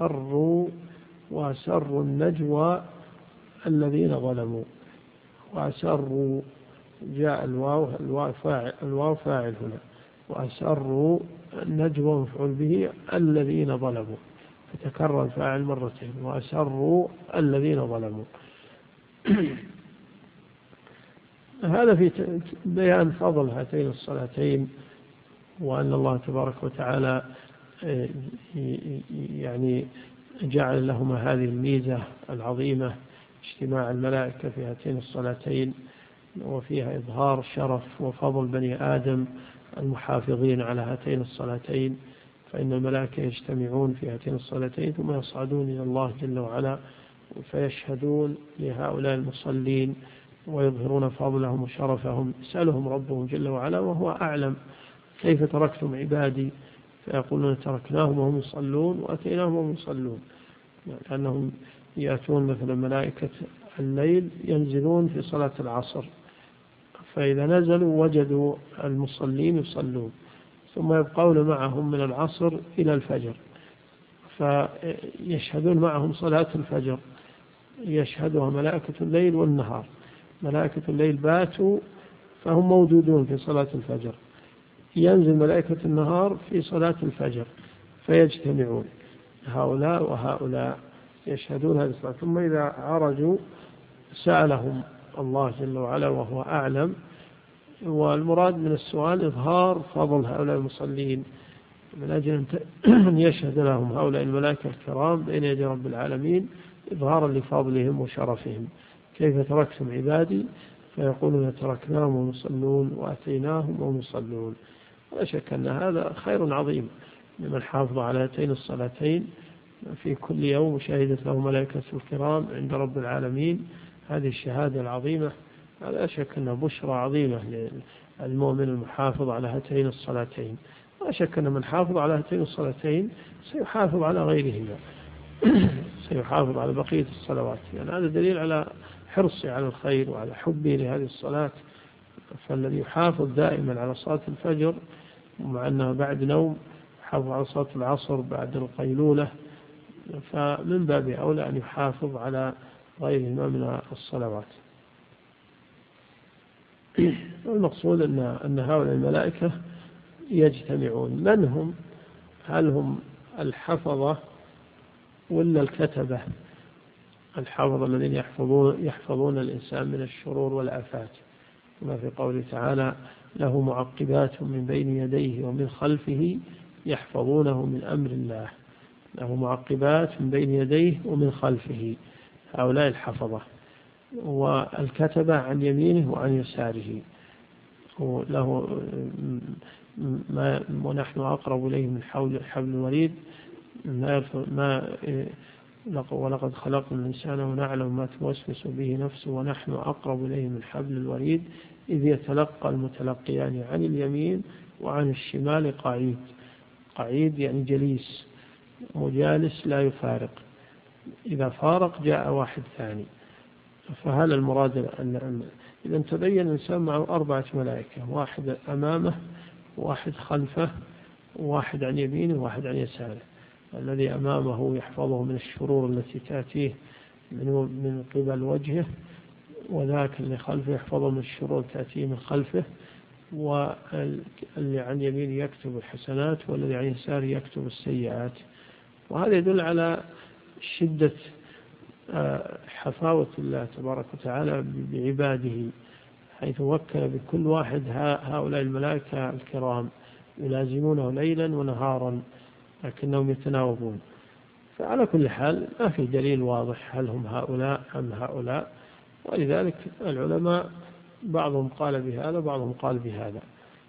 وأسروا النجوى الذين ظلموا. وأسروا جاء الواو فاعل هنا، وأسروا النجوى مفعول به الذين ظلموا، فتكرر الفاعل مرتين: وأسروا الذين ظلموا. هذا في بيان فضل هاتين الصلاتين، وأن الله تبارك وتعالى يعني جعل لهما هذه الميزة العظيمة، اجتماع الملائكة في هاتين الصلاتين، وفيها إظهار شرف وفضل بني آدم المحافظين على هاتين الصلاتين. فإن الملائكة يجتمعون في هاتين الصلاتين ثم يصعدون إلى الله جل وعلا فيشهدون لهؤلاء المصلين ويظهرون فضلهم وشرفهم. يسألهم ربهم جل وعلا وهو أعلم: كيف تركتم عبادي؟ فيقولون تركناهم وهم يصلون وأتيناهم وهم يصلون. لأنهم يأتون مثلا ملائكة الليل ينزلون في صلاة العصر، فإذا نزلوا وجدوا المصلين يصلون، ثم يبقون معهم من العصر إلى الفجر فيشهدون معهم صلاة الفجر، يشهدها ملائكة الليل والنهار. ملائكة الليل باتوا فهم موجودون في صلاة الفجر، ينزل ملائكة النهار في صلاة الفجر فيجتمعون هؤلاء وهؤلاء يشهدون هذه الصلاة. ثم إذا عرجوا سألهم الله جل وعلا وهو أعلم. والمراد من السؤال إظهار فضل هؤلاء المصلين من أجل أن يشهد لهم هؤلاء الملائكة الكرام بين يدي رب العالمين إظهارا لفضلهم وشرفهم: كيف تركتم عبادي؟ فيقولون تركناهم ومصلون وأتيناهم ومصلون. لا شك أن هذا خير عظيم لمن حافظ على هاتين الصلاتين في كل يوم شهدت له ملائكة الكرام عند رب العالمين هذه الشهادة العظيمة. لا شك أنها بشرى عظيمة للمؤمن المحافظ على هاتين الصلاتين. لا شك أن من حافظ على هاتين الصلاتين سيحافظ على غيرهما سيحافظ على بقية الصلوات. يعني هذا دليل على حرصه على الخير وعلى حبه لهذه الصلاة. فالذي يحافظ دائما على صلاة الفجر ومع أنها بعد نوم، يحافظ على صلاة العصر بعد القيلولة، فمن باب أولى أن يحافظ على غيرهما من الصلوات. المقصود أن هؤلاء الملائكة يجتمعون. من هم؟ هل هم الحفظة ولا الكتبة؟ الحفظة الذين يحفظون الإنسان من الشرور والآفات، كما في قوله تعالى: له معقبات من بين يديه ومن خلفه يحفظونه من أمر الله. له معقبات من بين يديه ومن خلفه، هؤلاء الحفظة. والكتبة عن يمينه وعن يساره، له ونحن أقرب إليه من حبل الوريد ولقد خلقنا الإنسان ونعلم ما توسوس به نفسه ونحن أقرب إليه من حبل الوريد إذ يتلقى المتلقيان عن اليمين وعن الشمال قعيد يعني جليس، مجالس لا يفارق، إذا فارق جاء واحد ثاني. فهذا المراد إذا تبين الإنسان معه 4 ملائكة، واحد أمامه واحد خلفه واحد عن يمينه وواحد عن يساره. الذي أمامه يحفظه من الشرور التي تأتيه من قبل وجهه، وذاك اللي خلفه يحفظه من الشرور تأتيه من خلفه، واللي عن يمينه يكتب الحسنات والذي عن يساره يكتب السيئات. وهذا يدل على شدة حفاوة الله تبارك وتعالى بعباده، حيث وكل بكل واحد هؤلاء الملائكة الكرام يلازمونه ليلا ونهارا لكنهم يتناوبون. فعلى كل حال ما في دليل واضح هل هم هؤلاء أم هؤلاء، ولذلك العلماء بعضهم قال بهذا بعضهم قال بهذا،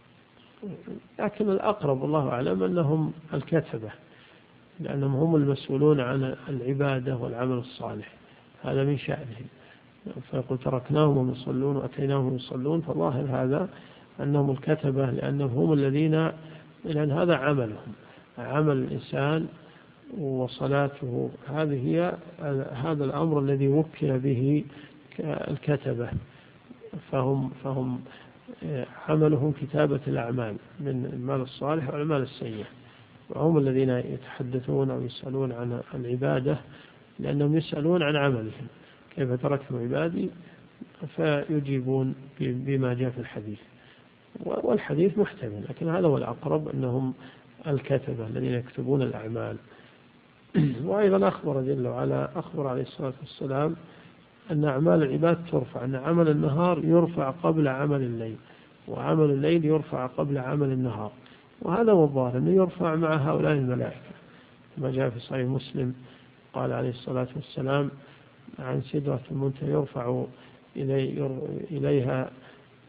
لكن الأقرب الله أعلم أنهم الكتبة، لأنهم هم المسؤولون عن العبادة والعمل الصالح، هذا من شأنهم. فيقول تركناهم يصلون وأتيناهم يصلون، فظاهر هذا أنهم الكتبة، لأنهم هم الذين، لأن هذا عملهم، عمل الإنسان وصلاته، هذا الأمر الذي وكل به الكتبة، فهم عملهم كتابة الأعمال من المال الصالح والأعمال السيئة، وهم الذين يتحدثون أو يسألون عن العبادة، لأنهم يسألون عن عملهم كيف تركتم عبادي، فيجيبون بما جاء في الحديث. والحديث محتمل، لكن هذا هو الأقرب أنهم الكتبة الذين يكتبون الأعمال. وأيضا أخبر جل وعلا، أخبر عليه الصلاة والسلام أن أعمال العباد ترفع، أن عمل النهار يرفع قبل عمل الليل، وعمل الليل يرفع قبل عمل النهار. وهذا هو الظاهر، أنه يرفع مع هؤلاء الملائكة، كما جاء في صحيح مسلم قال عليه الصلاة والسلام عن سدرة المنتهى يرفع إليها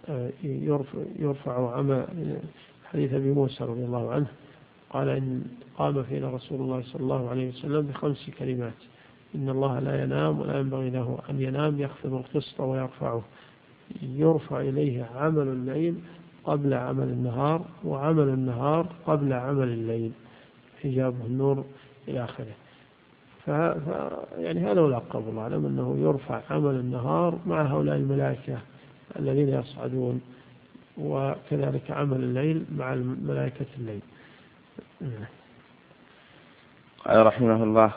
يرفع عمل، حديث أبي موسى رضي الله عنه قال إن قام فينا رسول الله صلى الله عليه وسلم ب5 كلمات: إن الله لا ينام ولا ينبغي له أن ينام، يخفض القسط ويرفعه، يرفع إليه عمل الليل قبل عمل النهار، وعمل النهار قبل عمل الليل، حجابه النور إلى آخره. يعني هذا هو الأقرب الله أعلم، أنه يرفع عمل النهار مع هؤلاء الملائكة الذين يصعدون، وكذلك عمل الليل مع ملائكة الليل. قال رحمه الله: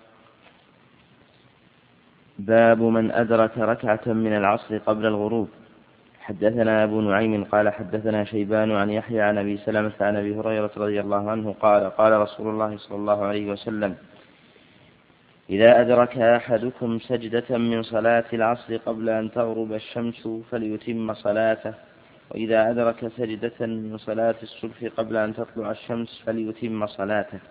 باب من أدرك ركعة من العصر قبل الغروب. حدثنا أبو نعيم قال حدثنا شيبان عن يحيى عن أبي سلمة عن أبي هريرة رضي الله عنه قال: قال رسول الله صلى الله عليه وسلم: إذا أدرك أحدكم سجدة من صلاة العصر قبل أن تغرب الشمس فليتم صلاته، وإذا أدرك سجدة من صلاة الصبح قبل أن تطلع الشمس فليتم صلاته.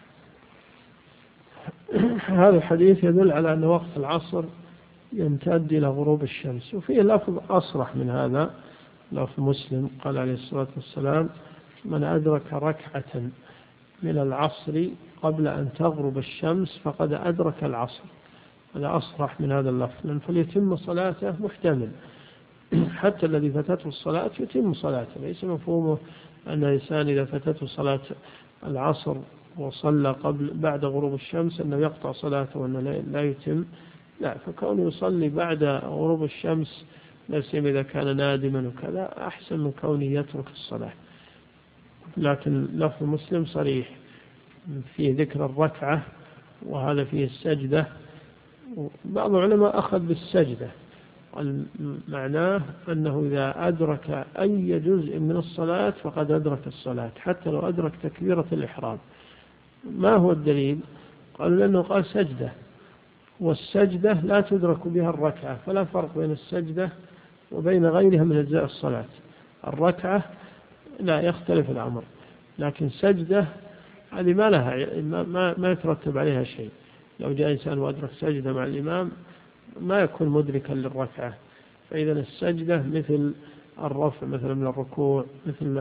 هذا الحديث يدل على أن وقت العصر يمتد إلى غروب الشمس، وفيه لفظ أصرح من هذا، لفظ مسلم قال عليه الصلاة والسلام: من أدرك ركعة من العصر قبل أن تغرب الشمس فقد أدرك العصر. هذا أصرح من هذا اللفظ، لأن فليتم صلاته محتمل، حتى الذي فاتته الصلاة يتم صلاته، ليس مفهومه أن الإنسان إذا فاتته صلاة العصر وصلى بعد غروب الشمس أنه يقطع صلاته وأنه لا يتم، لا، فكونه يصلي بعد غروب الشمس لا سيما إذا كان نادما وكذا أحسن من كونه يترك الصلاة. لكن لفظ مسلم صريح فيه ذكر الركعة، وهذا فيه السجدة. بعض العلماء أخذ بالسجدة، معناه أنه إذا أدرك أي جزء من الصلاة فقد أدرك الصلاة، حتى لو أدرك تكبيرة الإحرام. ما هو الدليل؟ قالوا لأنه قال سجدة، والسجدة لا تدرك بها الركعة، فلا فرق بين السجدة وبين غيرها من أجزاء الصلاة. الركعة لا يختلف الأمر، لكن سجدة هذه ما لها، ما يترتب عليها شيء. لو جاء إنسان وأدرك سجدة مع الإمام ما يكون مدركا للركعة. فإذا السجدة مثل الرفع مثلا من الركوع، مثل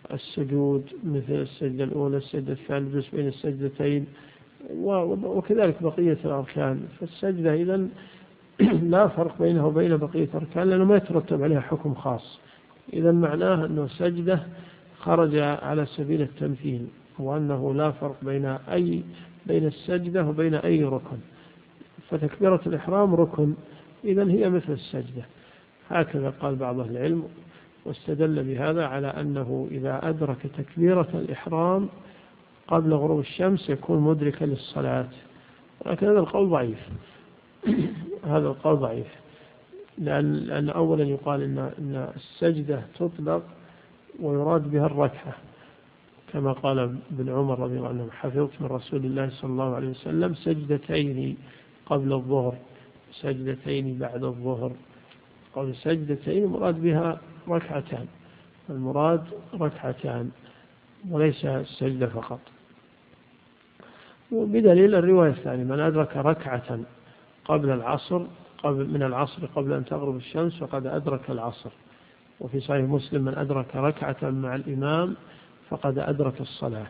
السجود مثل السجدة الأولى السجدة الثانية الجلوس بين السجدتين وكذلك بقية الأركان. فالسجدة إذن لا فرق بينه وبين بقية الأركان لأنه ما يترتب عليها حكم خاص. إذن معناه أنه سجدة خرج على سبيل التمثيل، وأنه لا فرق بين السجدة وبين أي ركن. فتكبيرة الإحرام ركن، إذن هي مثل السجدة. هكذا قال بعض أهل العلم، واستدل بهذا على أنه إذا أدرك تكبيرة الإحرام قبل غروب الشمس يكون مدركا للصلاة. ولكن هذا القول ضعيف هذا القول ضعيف، لأن أولا يقال إن السجدة تطلق ويراد بها الركعة، كما قال ابن عمر رضي الله عنه: حفظت من رسول الله صلى الله عليه وسلم سجدتين قبل الظهر سجدتين بعد الظهر. قول سجدتين مراد بها ركعتان، المراد ركعتان وليس السجدة فقط. وبدليل الرواية الثانية: من أدرك ركعة قبل العصر من العصر قبل أن تغرب الشمس فقد أدرك العصر. وفي صحيح مسلم: من أدرك ركعة مع الإمام فقد أدرك الصلاة.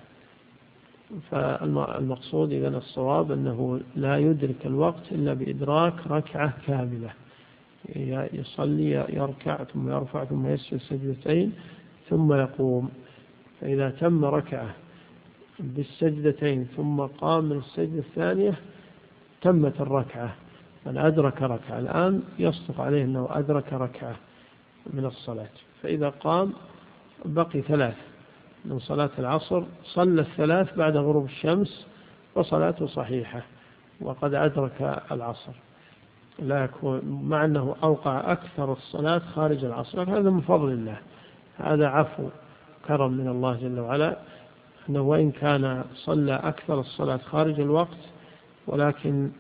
فالمقصود إذن الصواب أنه لا يدرك الوقت إلا بإدراك ركعة كاملة، يصلي يركع ثم يرفع ثم يسجد سجدتين ثم يقوم. فإذا تم ركعة بالسجدتين ثم قام من السجدة الثانية تمت الركعة. من أدرك ركعة الآن يصدق عليه أنه أدرك ركعة من الصلاة. فإذا قام بقي 3 من صلاة العصر، صلى 3 بعد غروب الشمس وصلاته صحيحة وقد أدرك العصر، لا يكون مع أنه أوقع أكثر الصلاة خارج العصر. هذا من فضل الله، هذا عفو كرم من الله جل وعلا، أنه وإن كان صلى أكثر الصلاة خارج الوقت ولكن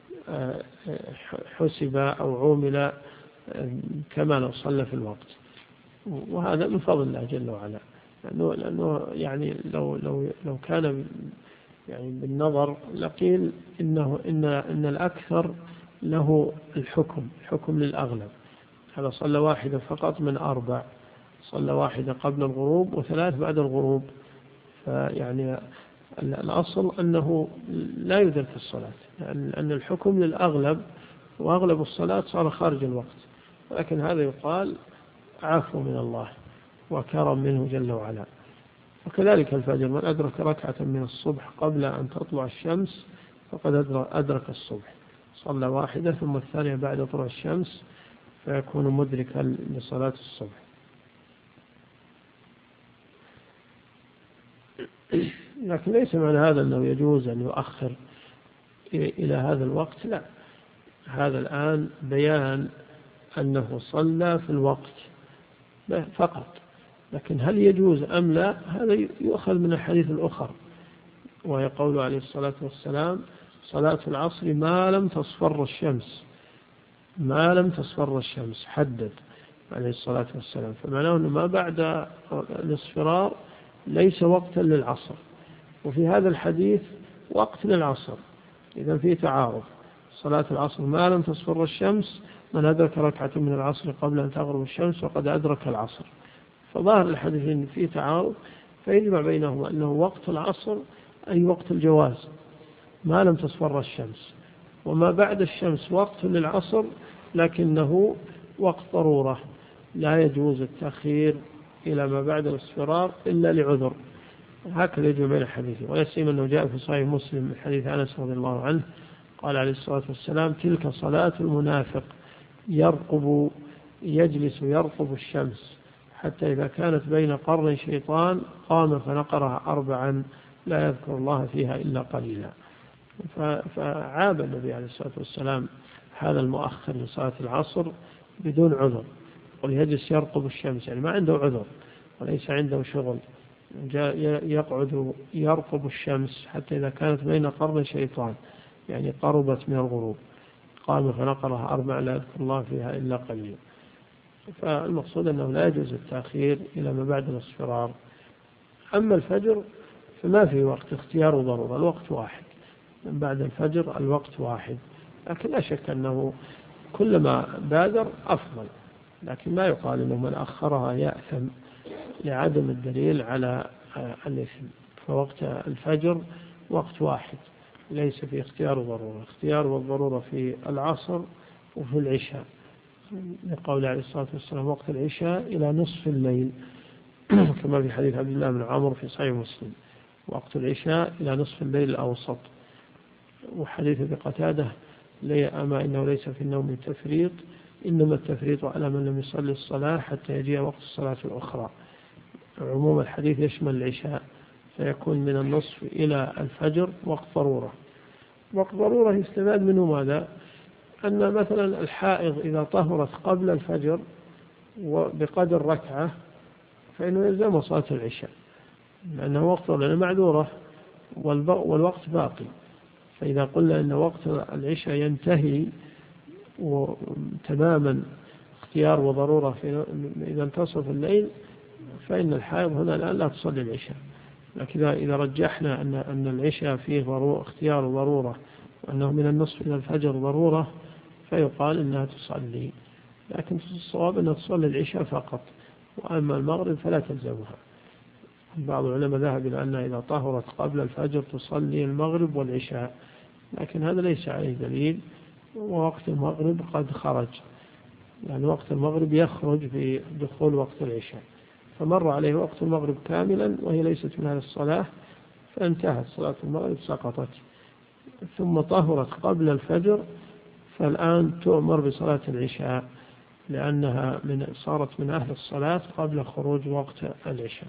حسب أو عومل كما لو صلى في الوقت. وهذا من فضل الله جل وعلا، لأنه يعني لو كان يعني بالنظر لقيل إن الأكثر له الحكم للأغلب. هذا صلى واحدة فقط من 4، صلى واحدة قبل الغروب و3 بعد الغروب. فيعني الأصل أنه لا يدرك الصلاة، لأن الحكم للأغلب وأغلب الصلاة صار خارج الوقت. ولكن هذا يقال عفو من الله وكرم منه جل وعلا. وكذلك الفجر: من أدرك ركعة من الصبح قبل أن تطلع الشمس فقد أدرك الصبح، صلى واحدة ثم الثانية بعد طلوع الشمس فيكون مدركا لصلاة الصبح. لكن ليس معنى هذا أنه يجوز أن يؤخر إلى هذا الوقت، لا، هذا الآن بيان أنه صلى في الوقت فقط. لكن هل يجوز أم لا، هذا يؤخذ من الحديث الأخر، وهي قوله عليه الصلاة والسلام: صلاة العصر ما لم تصفر الشمس، ما لم تصفر الشمس، حدد عليه الصلاة والسلام. فمعناه أنه ما بعد الاصفرار ليس وقتا للعصر، وفي هذا الحديث وقت للعصر. إذا في تعارض. صلاة العصر ما لم تصفر الشمس: من أدرك ركعة من العصر قبل أن تغرب الشمس وقد أدرك العصر. فظاهر الحديثين في تعارض، فيجمع بينهما أنه وقت العصر أي وقت الجواز ما لم تصفر الشمس، وما بعد الشمس وقت للعصر لكنه وقت ضرورة، لا يجوز التأخير إلى ما بعد الاصفرار إلا لعذر. هكذا يجمع بين الحديثين. ولا سيما أنه جاء في صحيح مسلم من حديث أنس رضي الله عنه قال عليه الصلاة والسلام: تلك صلاة المنافق يجلس يرقب الشمس حتى إذا كانت بين قرن شيطان قام فنقرها 4 لا يذكر الله فيها إلا قليلا. فعاب النبي عليه الصلاة والسلام هذا المؤخر لصلاة العصر بدون عذر، وليجلس يرقب الشمس، يعني ما عنده عذر وليس عنده شغل، يقعد يرقب الشمس حتى إذا كانت بين قرن شيطان، يعني قربت من الغروب، قام فنقرها 4 لا يذكر الله فيها إلا قليلا. فالمقصود أنه لا يجوز التأخير إلى ما بعد الاصفرار. أما الفجر فما في وقت اختيار وضرورة، الوقت واحد، من بعد الفجر الوقت واحد. لكن لا شك أنه كلما بادر أفضل، لكن ما يقال أنه من أخرها يأثم لعدم الدليل على الإثم. فوقت الفجر وقت واحد ليس في اختيار وضرورة، اختيار والضرورة في العصر وفي العشاء، لقول عليه الصلاة والسلام وقت العشاء إلى نصف الليل كما في حديث عبد الله بن عمرو في صحيح مسلم، وقت العشاء إلى نصف الليل الأوسط. وحديث بقتادة أما إنه ليس في النوم تفريط، إنما التفريط على من لم يصلي الصلاة حتى يجيء وقت الصلاة الأخرى. عموم الحديث يشمل العشاء، فيكون من النصف إلى الفجر وقت ضرورة. وقت ضرورة يستفاد منه ماذا؟ أن مثلا الحائض إذا طهرت قبل الفجر بقدر ركعة فإنه يلزم صلاة العشاء، لأنه وقت معذورة والوقت باقي. فإذا قلنا أن وقت العشاء ينتهي تماما اختيار وضرورة إذا انتصف الليل، فإن الحائض هنا الآن لا تصلي العشاء. لكن إذا رجحنا أن العشاء فيه اختيار وضرورة وأنه من النصف إلى الفجر ضرورة، فيقال إنها تصلي، لكن الصواب أنها تصلي العشاء فقط، وأما المغرب فلا تلزمها. بعض العلماء ذهب إلى أنها إذا طهرت قبل الفجر تصلي المغرب والعشاء، لكن هذا ليس عليه دليل، ووقت المغرب قد خرج، يعني وقت المغرب يخرج في دخول وقت العشاء، فمر عليه وقت المغرب كاملا وهي ليست من هذه الصلاة، فانتهت صلاة المغرب سقطت. ثم طهرت قبل الفجر، فالآن تؤمر بصلاة العشاء لأنها صارت من أهل الصلاة قبل خروج وقت العشاء.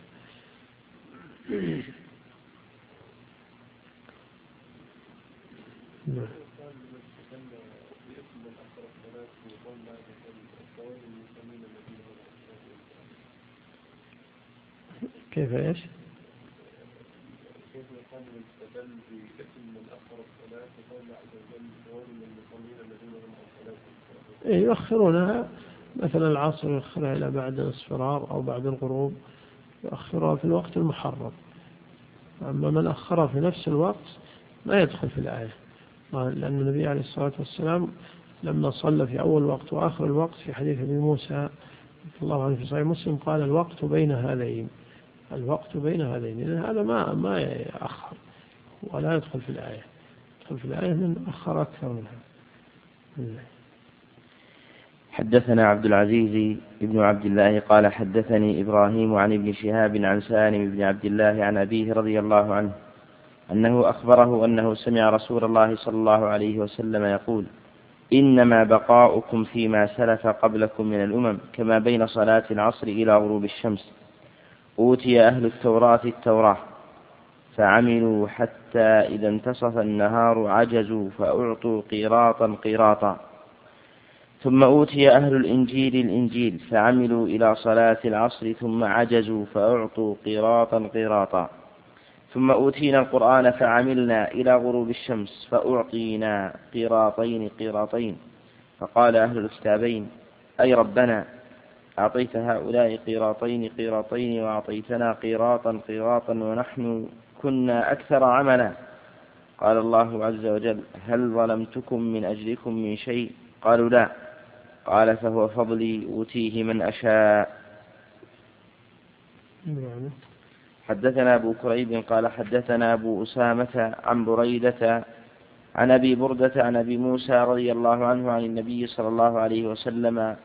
كيف إيش؟ يؤخرونها، مثلا العصر يؤخرها إلى بعد الاصفرار أو بعد الغروب، يؤخرها في الوقت المحرم. أما من أخرها في نفس الوقت ما يدخل في الآية، لأن النبي عليه الصلاة والسلام لما صلى في أول وقت وآخر الوقت في حديث أبي موسى رضي الله عنه في صحيح مسلم قال الوقت بين هذين، الوقت بين هذين، لأن هذا ما يأخر ولا يدخل في الآية، يدخل في الآية من أخر أكثر منها. حدثنا عبد العزيز بن عبد الله قال حدثني إبراهيم عن ابن شهاب عن سالم بن عبد الله عن أبيه رضي الله عنه أنه أخبره أنه سمع رسول الله صلى الله عليه وسلم يقول إنما بقاؤكم فيما سلف قبلكم من الأمم كما بين صلاة العصر إلى غروب الشمس. أوتي أهل التوراة فعملوا حتى إذا انتصف النهار عجزوا فأعطوا قيراطا. ثم أوتي أهل الإنجيل فعملوا إلى صلاة العصر ثم عجزوا فأعطوا قيراطا. ثم أوتينا القرآن فعملنا إلى غروب الشمس فأعطينا قيراطين. فقال أهل الكتابين أي ربنا أعطيت هؤلاء قيراطين وأعطيتنا قيراطا ونحن كنا أكثر عملا. قال الله عز وجل هل ظلمتكم من أجلكم من شيء؟ قالوا لا. قال فهو فضلي أوتيه من أشاء. حدثنا أبو كريب قال حدثنا أبو أسامة عن بريدة عن أبي بردة عن أبي موسى رضي الله عنه عن النبي صلى الله عليه وسلم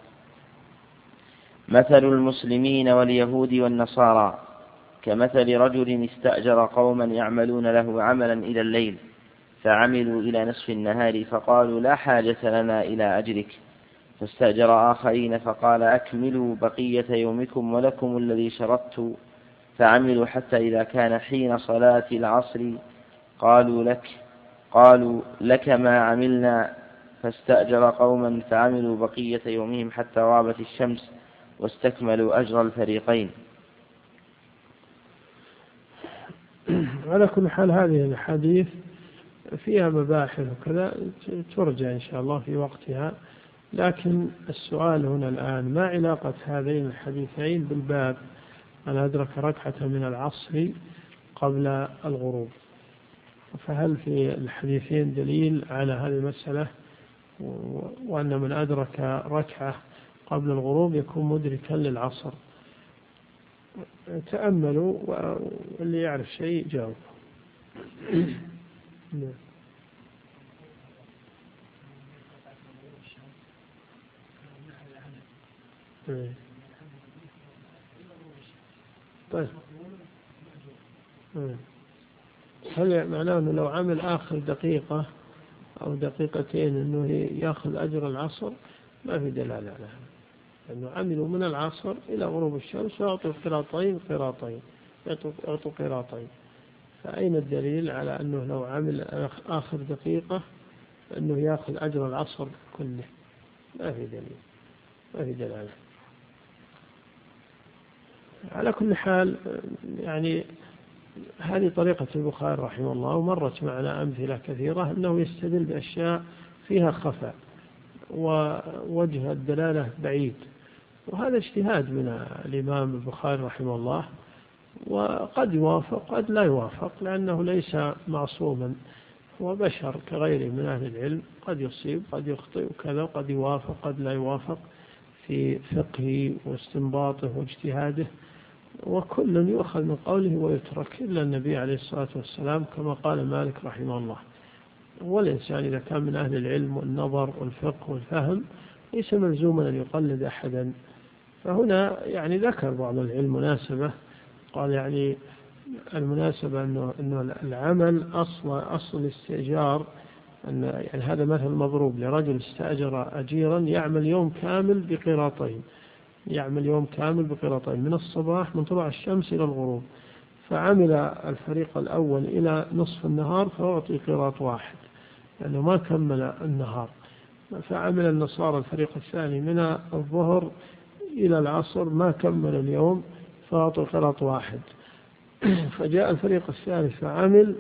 مثل المسلمين واليهود والنصارى كمثل رجل استأجر قوما يعملون له عملا إلى الليل فعملوا إلى نصف النهار فقالوا لا حاجة لنا إلى أجرك، فاستأجر آخرين فقال أكملوا بقية يومكم ولكم الذي شرطت، فعملوا حتى إذا كان حين صلاة العصر قالوا لك ما عملنا، فاستأجر قوما فعملوا بقية يومهم حتى غابت الشمس واستكملوا أجر الفريقين. على كل حال هذه الحديث فيها مباحث وكذا ترجع إن شاء الله في وقتها، لكن السؤال هنا الآن ما علاقة هذين الحديثين بالباب أن أدرك ركعة من العصر قبل الغروب؟ فهل في الحديثين دليل على هذه المسألة وأن من أدرك ركعة قبل الغروب يكون مدركا للعصر؟ تأملوا واللي يعرف شيء جاوب. طيب هل معناه أنه لو عمل آخر دقيقة أو دقيقتين أنه يأخذ أجر العصر؟ ما في دلالة على هذا، لأنه عملوا من العصر إلى غروب الشمس وأعطوا قراطين يعطوا قراطين، فأين الدليل على أنه لو عمل آخر دقيقة أنه يأخذ أجر العصر كله؟ ما في دليل، ما في دلالة. على كل حال يعني هذه طريقة البخاري رحمه الله، ومرت معنا أمثلة كثيرة أنه يستدل بأشياء فيها خفاء ووجه الدلالة بعيد، وهذا اجتهاد من الإمام البخاري رحمه الله، وقد يوافق قد لا يوافق لأنه ليس معصوما، هو بشر كغيره من أهل العلم، قد يصيب قد يخطئ وكذا، قد يوافق قد لا يوافق في فقهه واستنباطه واجتهاده، وكل يؤخذ من قوله ويترك إلا النبي عليه الصلاة والسلام كما قال مالك رحمه الله. والإنسان إذا كان من أهل العلم والنظر والفقه والفهم ليس ملزوما أن يقلد أحدا. فهنا يعني ذكر بعض العلم مناسبة، قال يعني المناسبة أنه العمل أصل الاستئجار، أن يعني هذا مثل مضروب لرجل استأجر أجيرا يعمل يوم كامل بقراطين، من الصباح من طلوع الشمس إلى الغروب، فعمل الفريق الأول إلى نصف النهار فأعطي قراط واحد لأنه ما كمل النهار، فعمل النصارى الفريق الثاني من الظهر إلى العصر ما كمل اليوم فأعطي قراط واحد. فجاء الفريق الثالث فعمل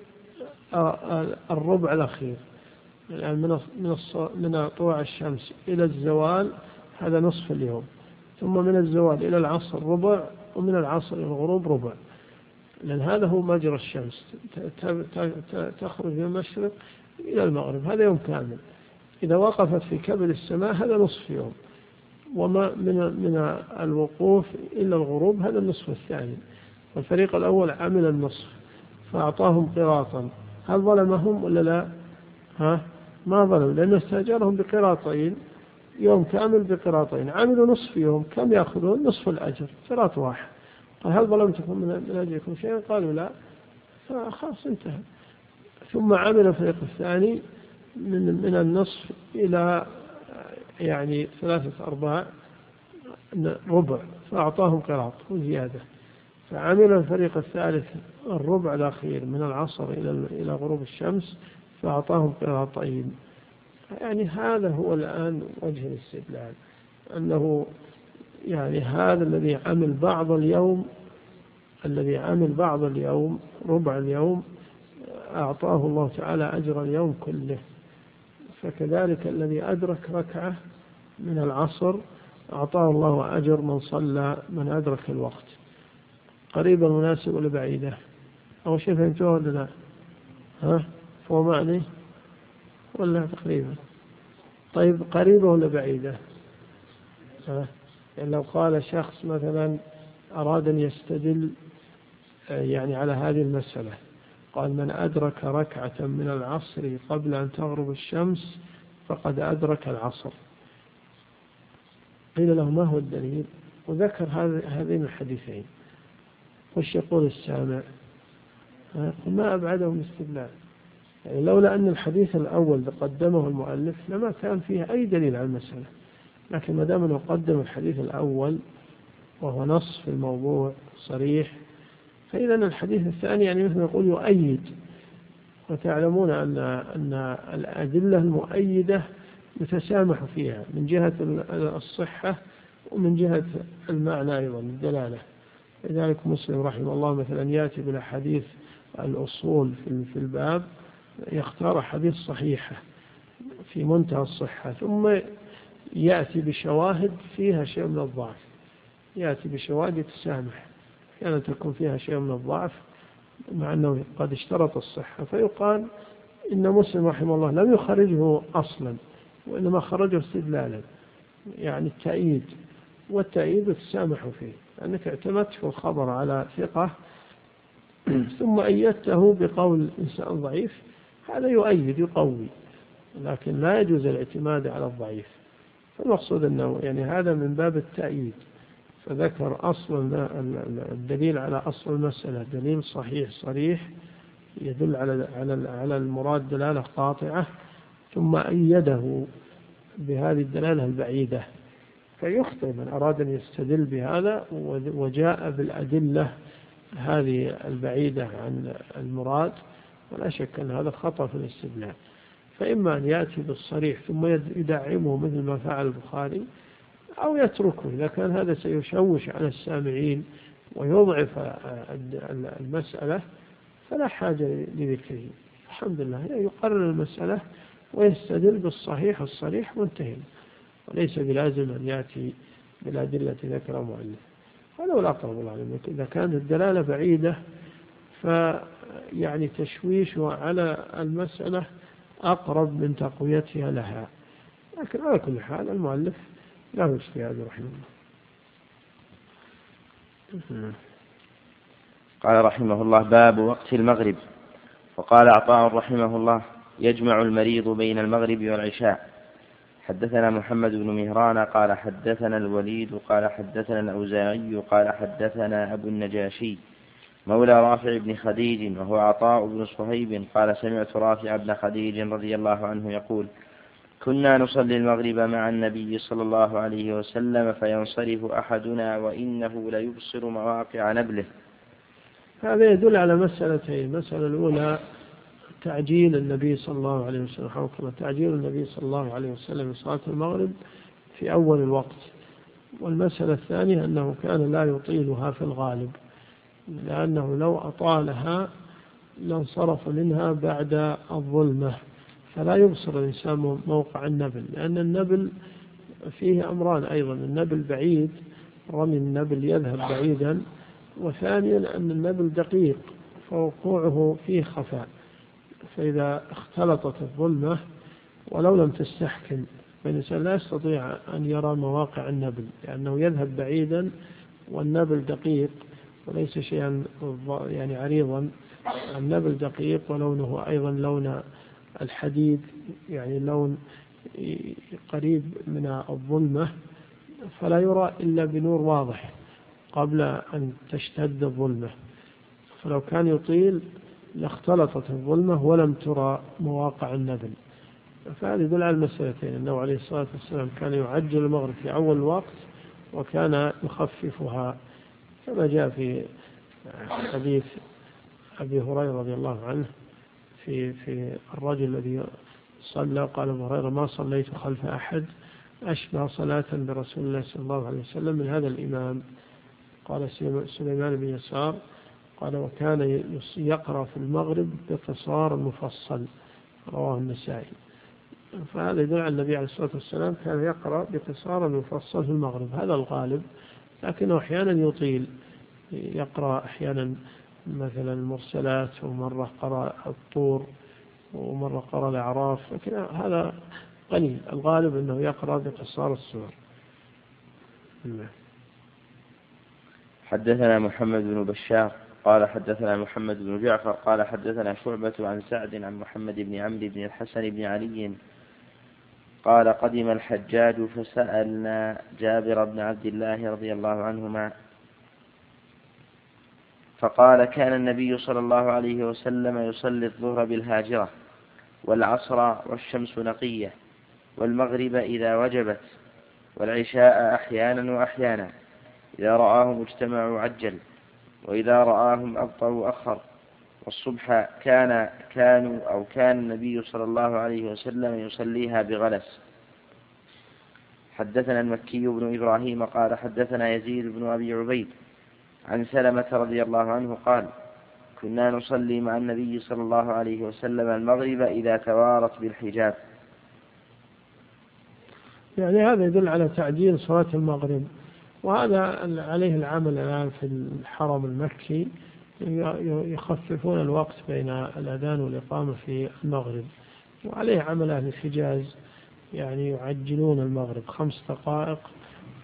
الربع الأخير، يعني من طلوع الشمس إلى الزوال هذا نصف اليوم، ثم من الزوال إلى العصر ربع، ومن العصر إلى الغروب ربع، لأن هذا هو مجرى الشمس تخرج من المشرق إلى المغرب، هذا يوم كامل. إذا وقفت في كبد السماء هذا نصف يوم، وما من الوقوف إلى الغروب هذا النصف الثاني. والفريق الأول عمل النصف فأعطاهم قراطا، هل ظلمهم ولا لا؟ ما ظلم، لأنه استأجرهم بقراطين يوم كامل بقراطين، عملوا نصف يوم، كم يأخذون؟ نصف الأجر، قراط واحد. قال هل ظلمتكم من أجلكم شيئا؟ قالوا لا، فخلاص انتهى. ثم عمل الفريق الثاني من النصف إلى يعني 3/4 ربع فأعطاهم قراط وزيادة. فعمل الفريق الثالث الربع الأخير من العصر إلى غروب الشمس فأعطاهم قراطين. يعني هذا هو الآن وجه الاستدلال، أنه يعني هذا الذي عمل بعض اليوم ربع اليوم أعطاه الله تعالى أجر اليوم كله، فكذلك الذي أدرك ركعة من العصر أعطاه الله أجر من أدرك الوقت. قريبة مناسب ولا بعيدة؟ أو شيء فهمتوه ولا لا؟ فهو معني ولا تقريبا؟ طيب قريبة ولا بعيدة؟ يعني لو قال شخص مثلا أراد أن يستدل يعني على هذه المسألة، قال من أدرك ركعة من العصر قبل أن تغرب الشمس فقد أدرك العصر، قيل له ما هو الدليل؟ وذكر هذين الحديثين، وش يقول السامع؟ ما أبعدهم استدلال، يعني لولا أن الحديث الأول قدمه المؤلف لما كان فيه أي دليل على المسألة، لكن ما دام أنه قدم الحديث الأول وهو نص في الموضوع صريح، فإذا الحديث الثاني يعني مثل يقول يؤيد. وتعلمون أن الأدلة المؤيدة يتسامح فيها من جهة الصحة ومن جهة المعنى أيضا الدلالة. لذلك مسلم رحمه الله مثلا يأتي بالحديث الأصول في الباب، يختار حديث صحيحة في منتهى الصحة، ثم يأتي بشواهد فيها شيء من الضعف، يأتي بشواهد يتسامح، كانت تكون فيها شيء من الضعف مع أنه قد اشترط الصحة، فيقال إن مسلم رحمه الله لم يخرجه أصلا وإنما خرجه استدلالا، يعني التأييد، والتأييد يتسامح فيه، أنك اعتمدت في الخبر على ثقة ثم أيدته بقول إنسان ضعيف، هذا يؤيد يقوي، لكن لا يجوز الاعتماد على الضعيف. فالمقصود أنه يعني هذا من باب التأييد، فذكر أصل الدليل على أصل المسألة، دليل صحيح صريح يدل على المراد دلالة قاطعة، ثم أيده بهذه الدلالة البعيدة. فيخطئ من أراد أن يستدل بهذا وجاء بالأدلة هذه البعيدة عن المراد، ولا شك أن هذا خطأ في الاستدلال. فإما أن يأتي بالصريح ثم يدعمه مثل ما فعل البخاري، أو يتركه إذا كان هذا سيشوش على السامعين ويضعف المسألة، فلا حاجة لذكره. الحمد لله يقرر المسألة ويستدل بالصحيح الصريح وانتهى، وليس بلازم أن يأتي بالأدلة ذكر مؤلف. هذا هو الأقرب العلم. إذا كانت الدلالة بعيدة فيعني تشويش على المسألة أقرب من تقويتها لها. لكن على كل حال المؤلف لا اجتهاد رحمه الله. قال رحمه الله: باب وقت المغرب. وقال عطاء رحمه الله: يجمع المريض بين المغرب والعشاء. حدثنا محمد بن مهران قال حدثنا الوليد قال حدثنا الأوزاعي قال حدثنا أبو النجاشي مولى رافع بن خديج وهو عطاء بن صهيب قال: سمعت رافع بن خديج رضي الله عنه يقول: كنا نصلي المغرب مع النبي صلى الله عليه وسلم فينصرف أحدنا وإنه ليبصر مواقع نبله. هذا يدل على مسألتين: المسألة الأولى تعجيل النبي صلى الله عليه وسلم، تعجيل النبي صلى الله عليه وسلم لصلاة المغرب في أول الوقت. والمسألة الثانية أنه كان لا يطيلها في الغالب، لأنه لو أطالها لانصرف منها بعد الظلمة، فلا يبصر الإنسان موقع النبل، لأن النبل فيه أمران أيضا: النبل بعيد، رمي النبل يذهب بعيدا، وثانيا أن النبل دقيق فوقوعه فيه خفاء، فإذا اختلطت الظلمة ولو لم تستحكم فالإنسان لا يستطيع أن يرى مواقع النبل، لأنه يذهب بعيدا والنبل دقيق وليس شيئا يعني عريضا. النبل دقيق ولونه أيضا لون الحديد، يعني لون قريب من الظلمة، فلا يرى إلا بنور واضح قبل أن تشتد الظلمة. فلو كان يطيل لاختلطت الظلمة ولم ترى مواقع النبل. فهذه يدل على المسألتين: أنه عليه الصلاة والسلام كان يعجل المغرب في أول الوقت وكان يخففها، كما جاء في حديث أبي هريرة رضي الله عنه في الرجل الذي صلى، قال أبو هريرة: ما صليت خلف أحد أشبه صلاة برسول الله صلى الله عليه وسلم من هذا الإمام. قال سليمان بن يسار قال: وكان يقرأ في المغرب بقصار مفصل، رواه النسائي. فهذا يدل على النبي عليه الصلاة والسلام كان يقرأ بقصار مفصل في المغرب، هذا الغالب، لكنه أحيانا يطيل، يقرأ أحيانا مثلا المرسلات، ومرة قرأ الطور، ومرة قرأ الأعراف، لكن هذا قليل، الغالب أنه يقرأ بقصار السور. حدثنا محمد بن بشار قال حدثنا محمد بن جعفر قال حدثنا شعبة عن سعد عن محمد بن عمرو بن الحسن بن علي قال: قدم الحجاج فسألنا جابر بن عبد الله رضي الله عنهما فقال: كان النبي صلى الله عليه وسلم يصلي الظهر بالهاجرة، والعصر والشمس نقية، والمغرب إذا وجبت، والعشاء أحيانا وأحيانا، إذا رآهم اجتمعوا عجل، وإذا رآهم أبطأوا أخر، والصبح كان النبي صلى الله عليه وسلم يصليها بغلس. حدثنا المكي بن إبراهيم قال حدثنا يزيد بن أبي عبيد عن سلمة رضي الله عنه قال: كنا نصلي مع النبي صلى الله عليه وسلم المغرب إذا توارت بالحجاب. يعني هذا يدل على تعجيل صلاة المغرب، وهذا عليه العمل الآن في الحرم المكي، يخففون الوقت بين الأذان والإقامة في المغرب، وعليه عمل أهل الحجاز، يعني يعجلون المغرب 5 دقائق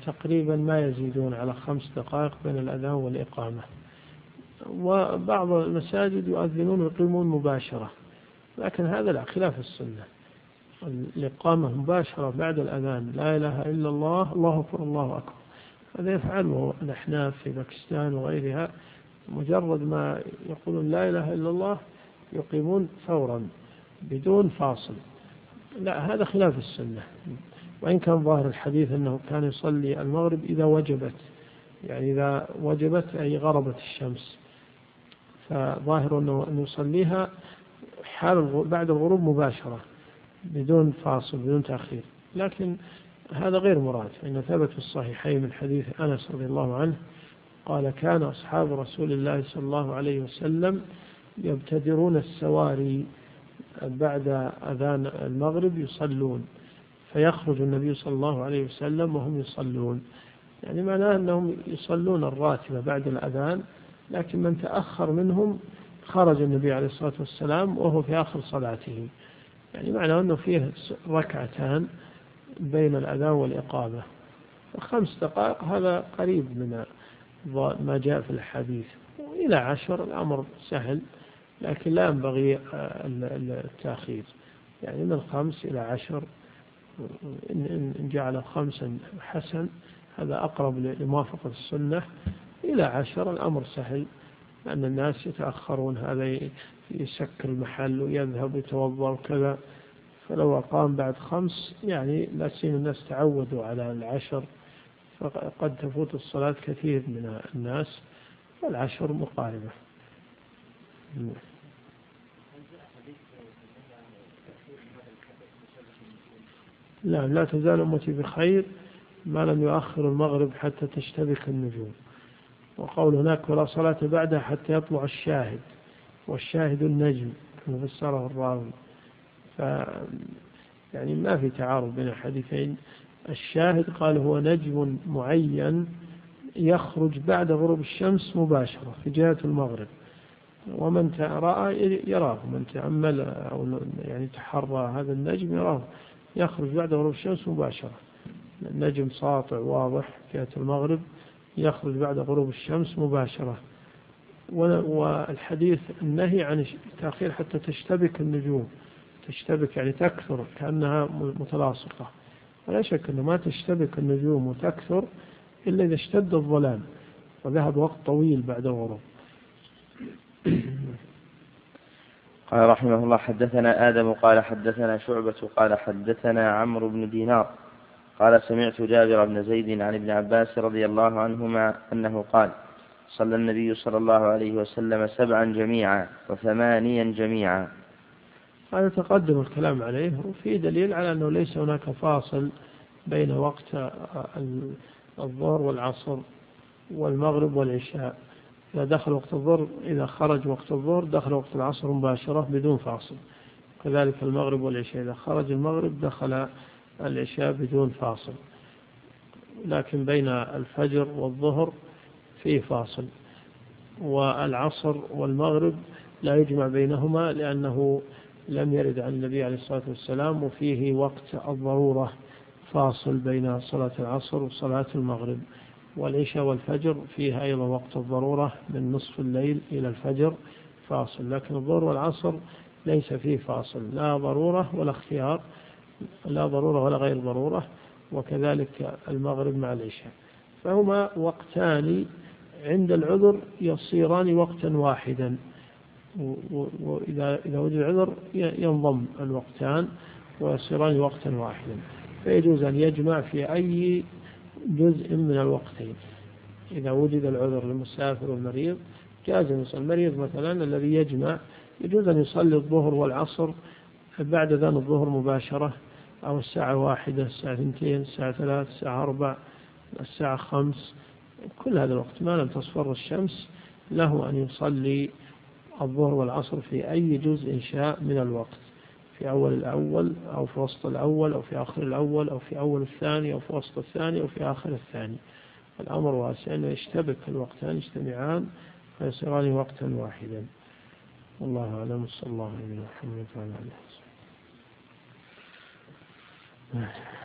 تقريبا ما يزيدون على 5 دقائق بين الأذان والإقامة. وبعض المساجد يؤذنون ويقيمون مباشرة، لكن هذا لا، خلاف السنة. الإقامة مباشرة بعد الأذان، لا إله إلا الله، الله أكبر الله أكبر، هذا يفعله الأحناف في باكستان وغيرها، مجرد ما يقولون لا إله إلا الله يقيمون فورا بدون فاصل. لا، هذا خلاف السنة. وإن كان ظاهر الحديث أنه كان يصلي المغرب إذا وجبت، يعني إذا وجبت أي غربت الشمس، فظاهر أنه يصليها حال بعد الغروب مباشرة بدون فاصل بدون تأخير، لكن هذا غير مراد. فإن ثبت في الصحيحين من حديث أنس رضي الله عنه قال كان أصحاب رسول الله صلى الله عليه وسلم يبتدرون السواري بعد أذان المغرب يصلون، فيخرج النبي صلى الله عليه وسلم وهم يصلون، يعني معناه أنهم يصلون الراتبة بعد الأذان، لكن من تأخر منهم خرج النبي عليه الصلاة والسلام وهو في آخر صلاته، يعني معناه أنه فيه ركعتان بين الأذان والإقامة. 5 دقائق هذا قريب من ما جاء في الحديث. إلى 10 الأمر سهل، لكن لا ينبغي التأخير، يعني من 5 إلى 10 إن جعل 5 حسن، هذا أقرب لموافقة السنة. إلى 10 الأمر سهل، لأن الناس يتأخرون، هذا يسكر المحل ويذهب يتوضأ وكذا، فلو أقام بعد 5 يعني لا سيما الناس تعودوا على 10، فقد تفوت الصلاة كثير من الناس، والعشر مقاربة. لا تزال أمتي بخير ما لم يؤخر المغرب حتى تشتبك النجوم. وقول هناك ولا صلاة بعدها حتى يطلع الشاهد، والشاهد النجم كما فسره الراوي، يعني ما في تعارض بين الحديثين. الشاهد قال هو نجم معين يخرج بعد غروب الشمس مباشرة في جهة المغرب، ومن رأى يراه، من تأمل أو يعني تحرى هذا النجم يراه يخرج بعد غروب الشمس مباشرة. النجم ساطع واضح في جهة المغرب يخرج بعد غروب الشمس مباشرة. والحديث النهي عن التأخير حتى تشتبك النجوم، تشتبك يعني تكثر كأنها متلاصقة، ولا شك أنه ما تشتبك النجوم وتكثر إلا إذا اشتد الظلام وذهب وقت طويل بعد الغروب. قال رحمه الله حدثنا آدم قال حدثنا شعبة قال حدثنا عمرو بن دينار قال سمعت جابر بن زيد عن ابن عباس رضي الله عنهما أنه قال صلى النبي صلى الله عليه وسلم 7 جميعا و8 جميعا. هذا تقدم الكلام عليه، وفيه دليل على أنه ليس هناك فاصل بين وقت الظهر والعصر والمغرب والعشاء. إذا دخل وقت الظهر، إذا خرج وقت الظهر دخل وقت العصر مباشرة بدون فاصل، كذلك المغرب والعشاء إذا خرج المغرب دخل العشاء بدون فاصل، لكن بين الفجر والظهر فيه فاصل، والعصر والمغرب لا يجمع بينهما لأنه لم يرد عن النبي عليه الصلاة والسلام، وفيه وقت الضرورة فاصل بين صلاة العصر وصلاة المغرب. والعشاء والفجر فيها أيضا وقت الضرورة من نصف الليل إلى الفجر فاصل، لكن الظهر والعصر ليس فيه فاصل، لا ضرورة ولا اختيار، لا ضرورة ولا غير ضرورة، وكذلك المغرب مع العشاء، فهما وقتان عند العذر يصيران وقتا واحدا، وإذا وجد العذر ينضم الوقتان ويصيران وقتا واحدا، فيجوز أن يجمع في أي جزء من الوقتين. إذا وجد العذر للمسافر والمريض جاز أن يصلي. المريض مثلا الذي يجمع يجوز أن يصلي الظهر والعصر بعد أذان الظهر مباشرة، أو الساعة 1 الساعة 2 الساعة 3 الساعة 4 الساعة 5، كل هذا الوقت ما لم تصفر الشمس له أن يصلي الظهر والعصر في أي جزء شاء من الوقت، في أول الأول أو في وسط الأول أو في آخر الأول أو في أول الثاني أو في وسط الثاني أو في آخر الثاني. الأمر واسع أن يشتبك الوقتان يجتمعان فيصيران وقتا واحدا. والله أعلم. صلى الله عليه وسلم.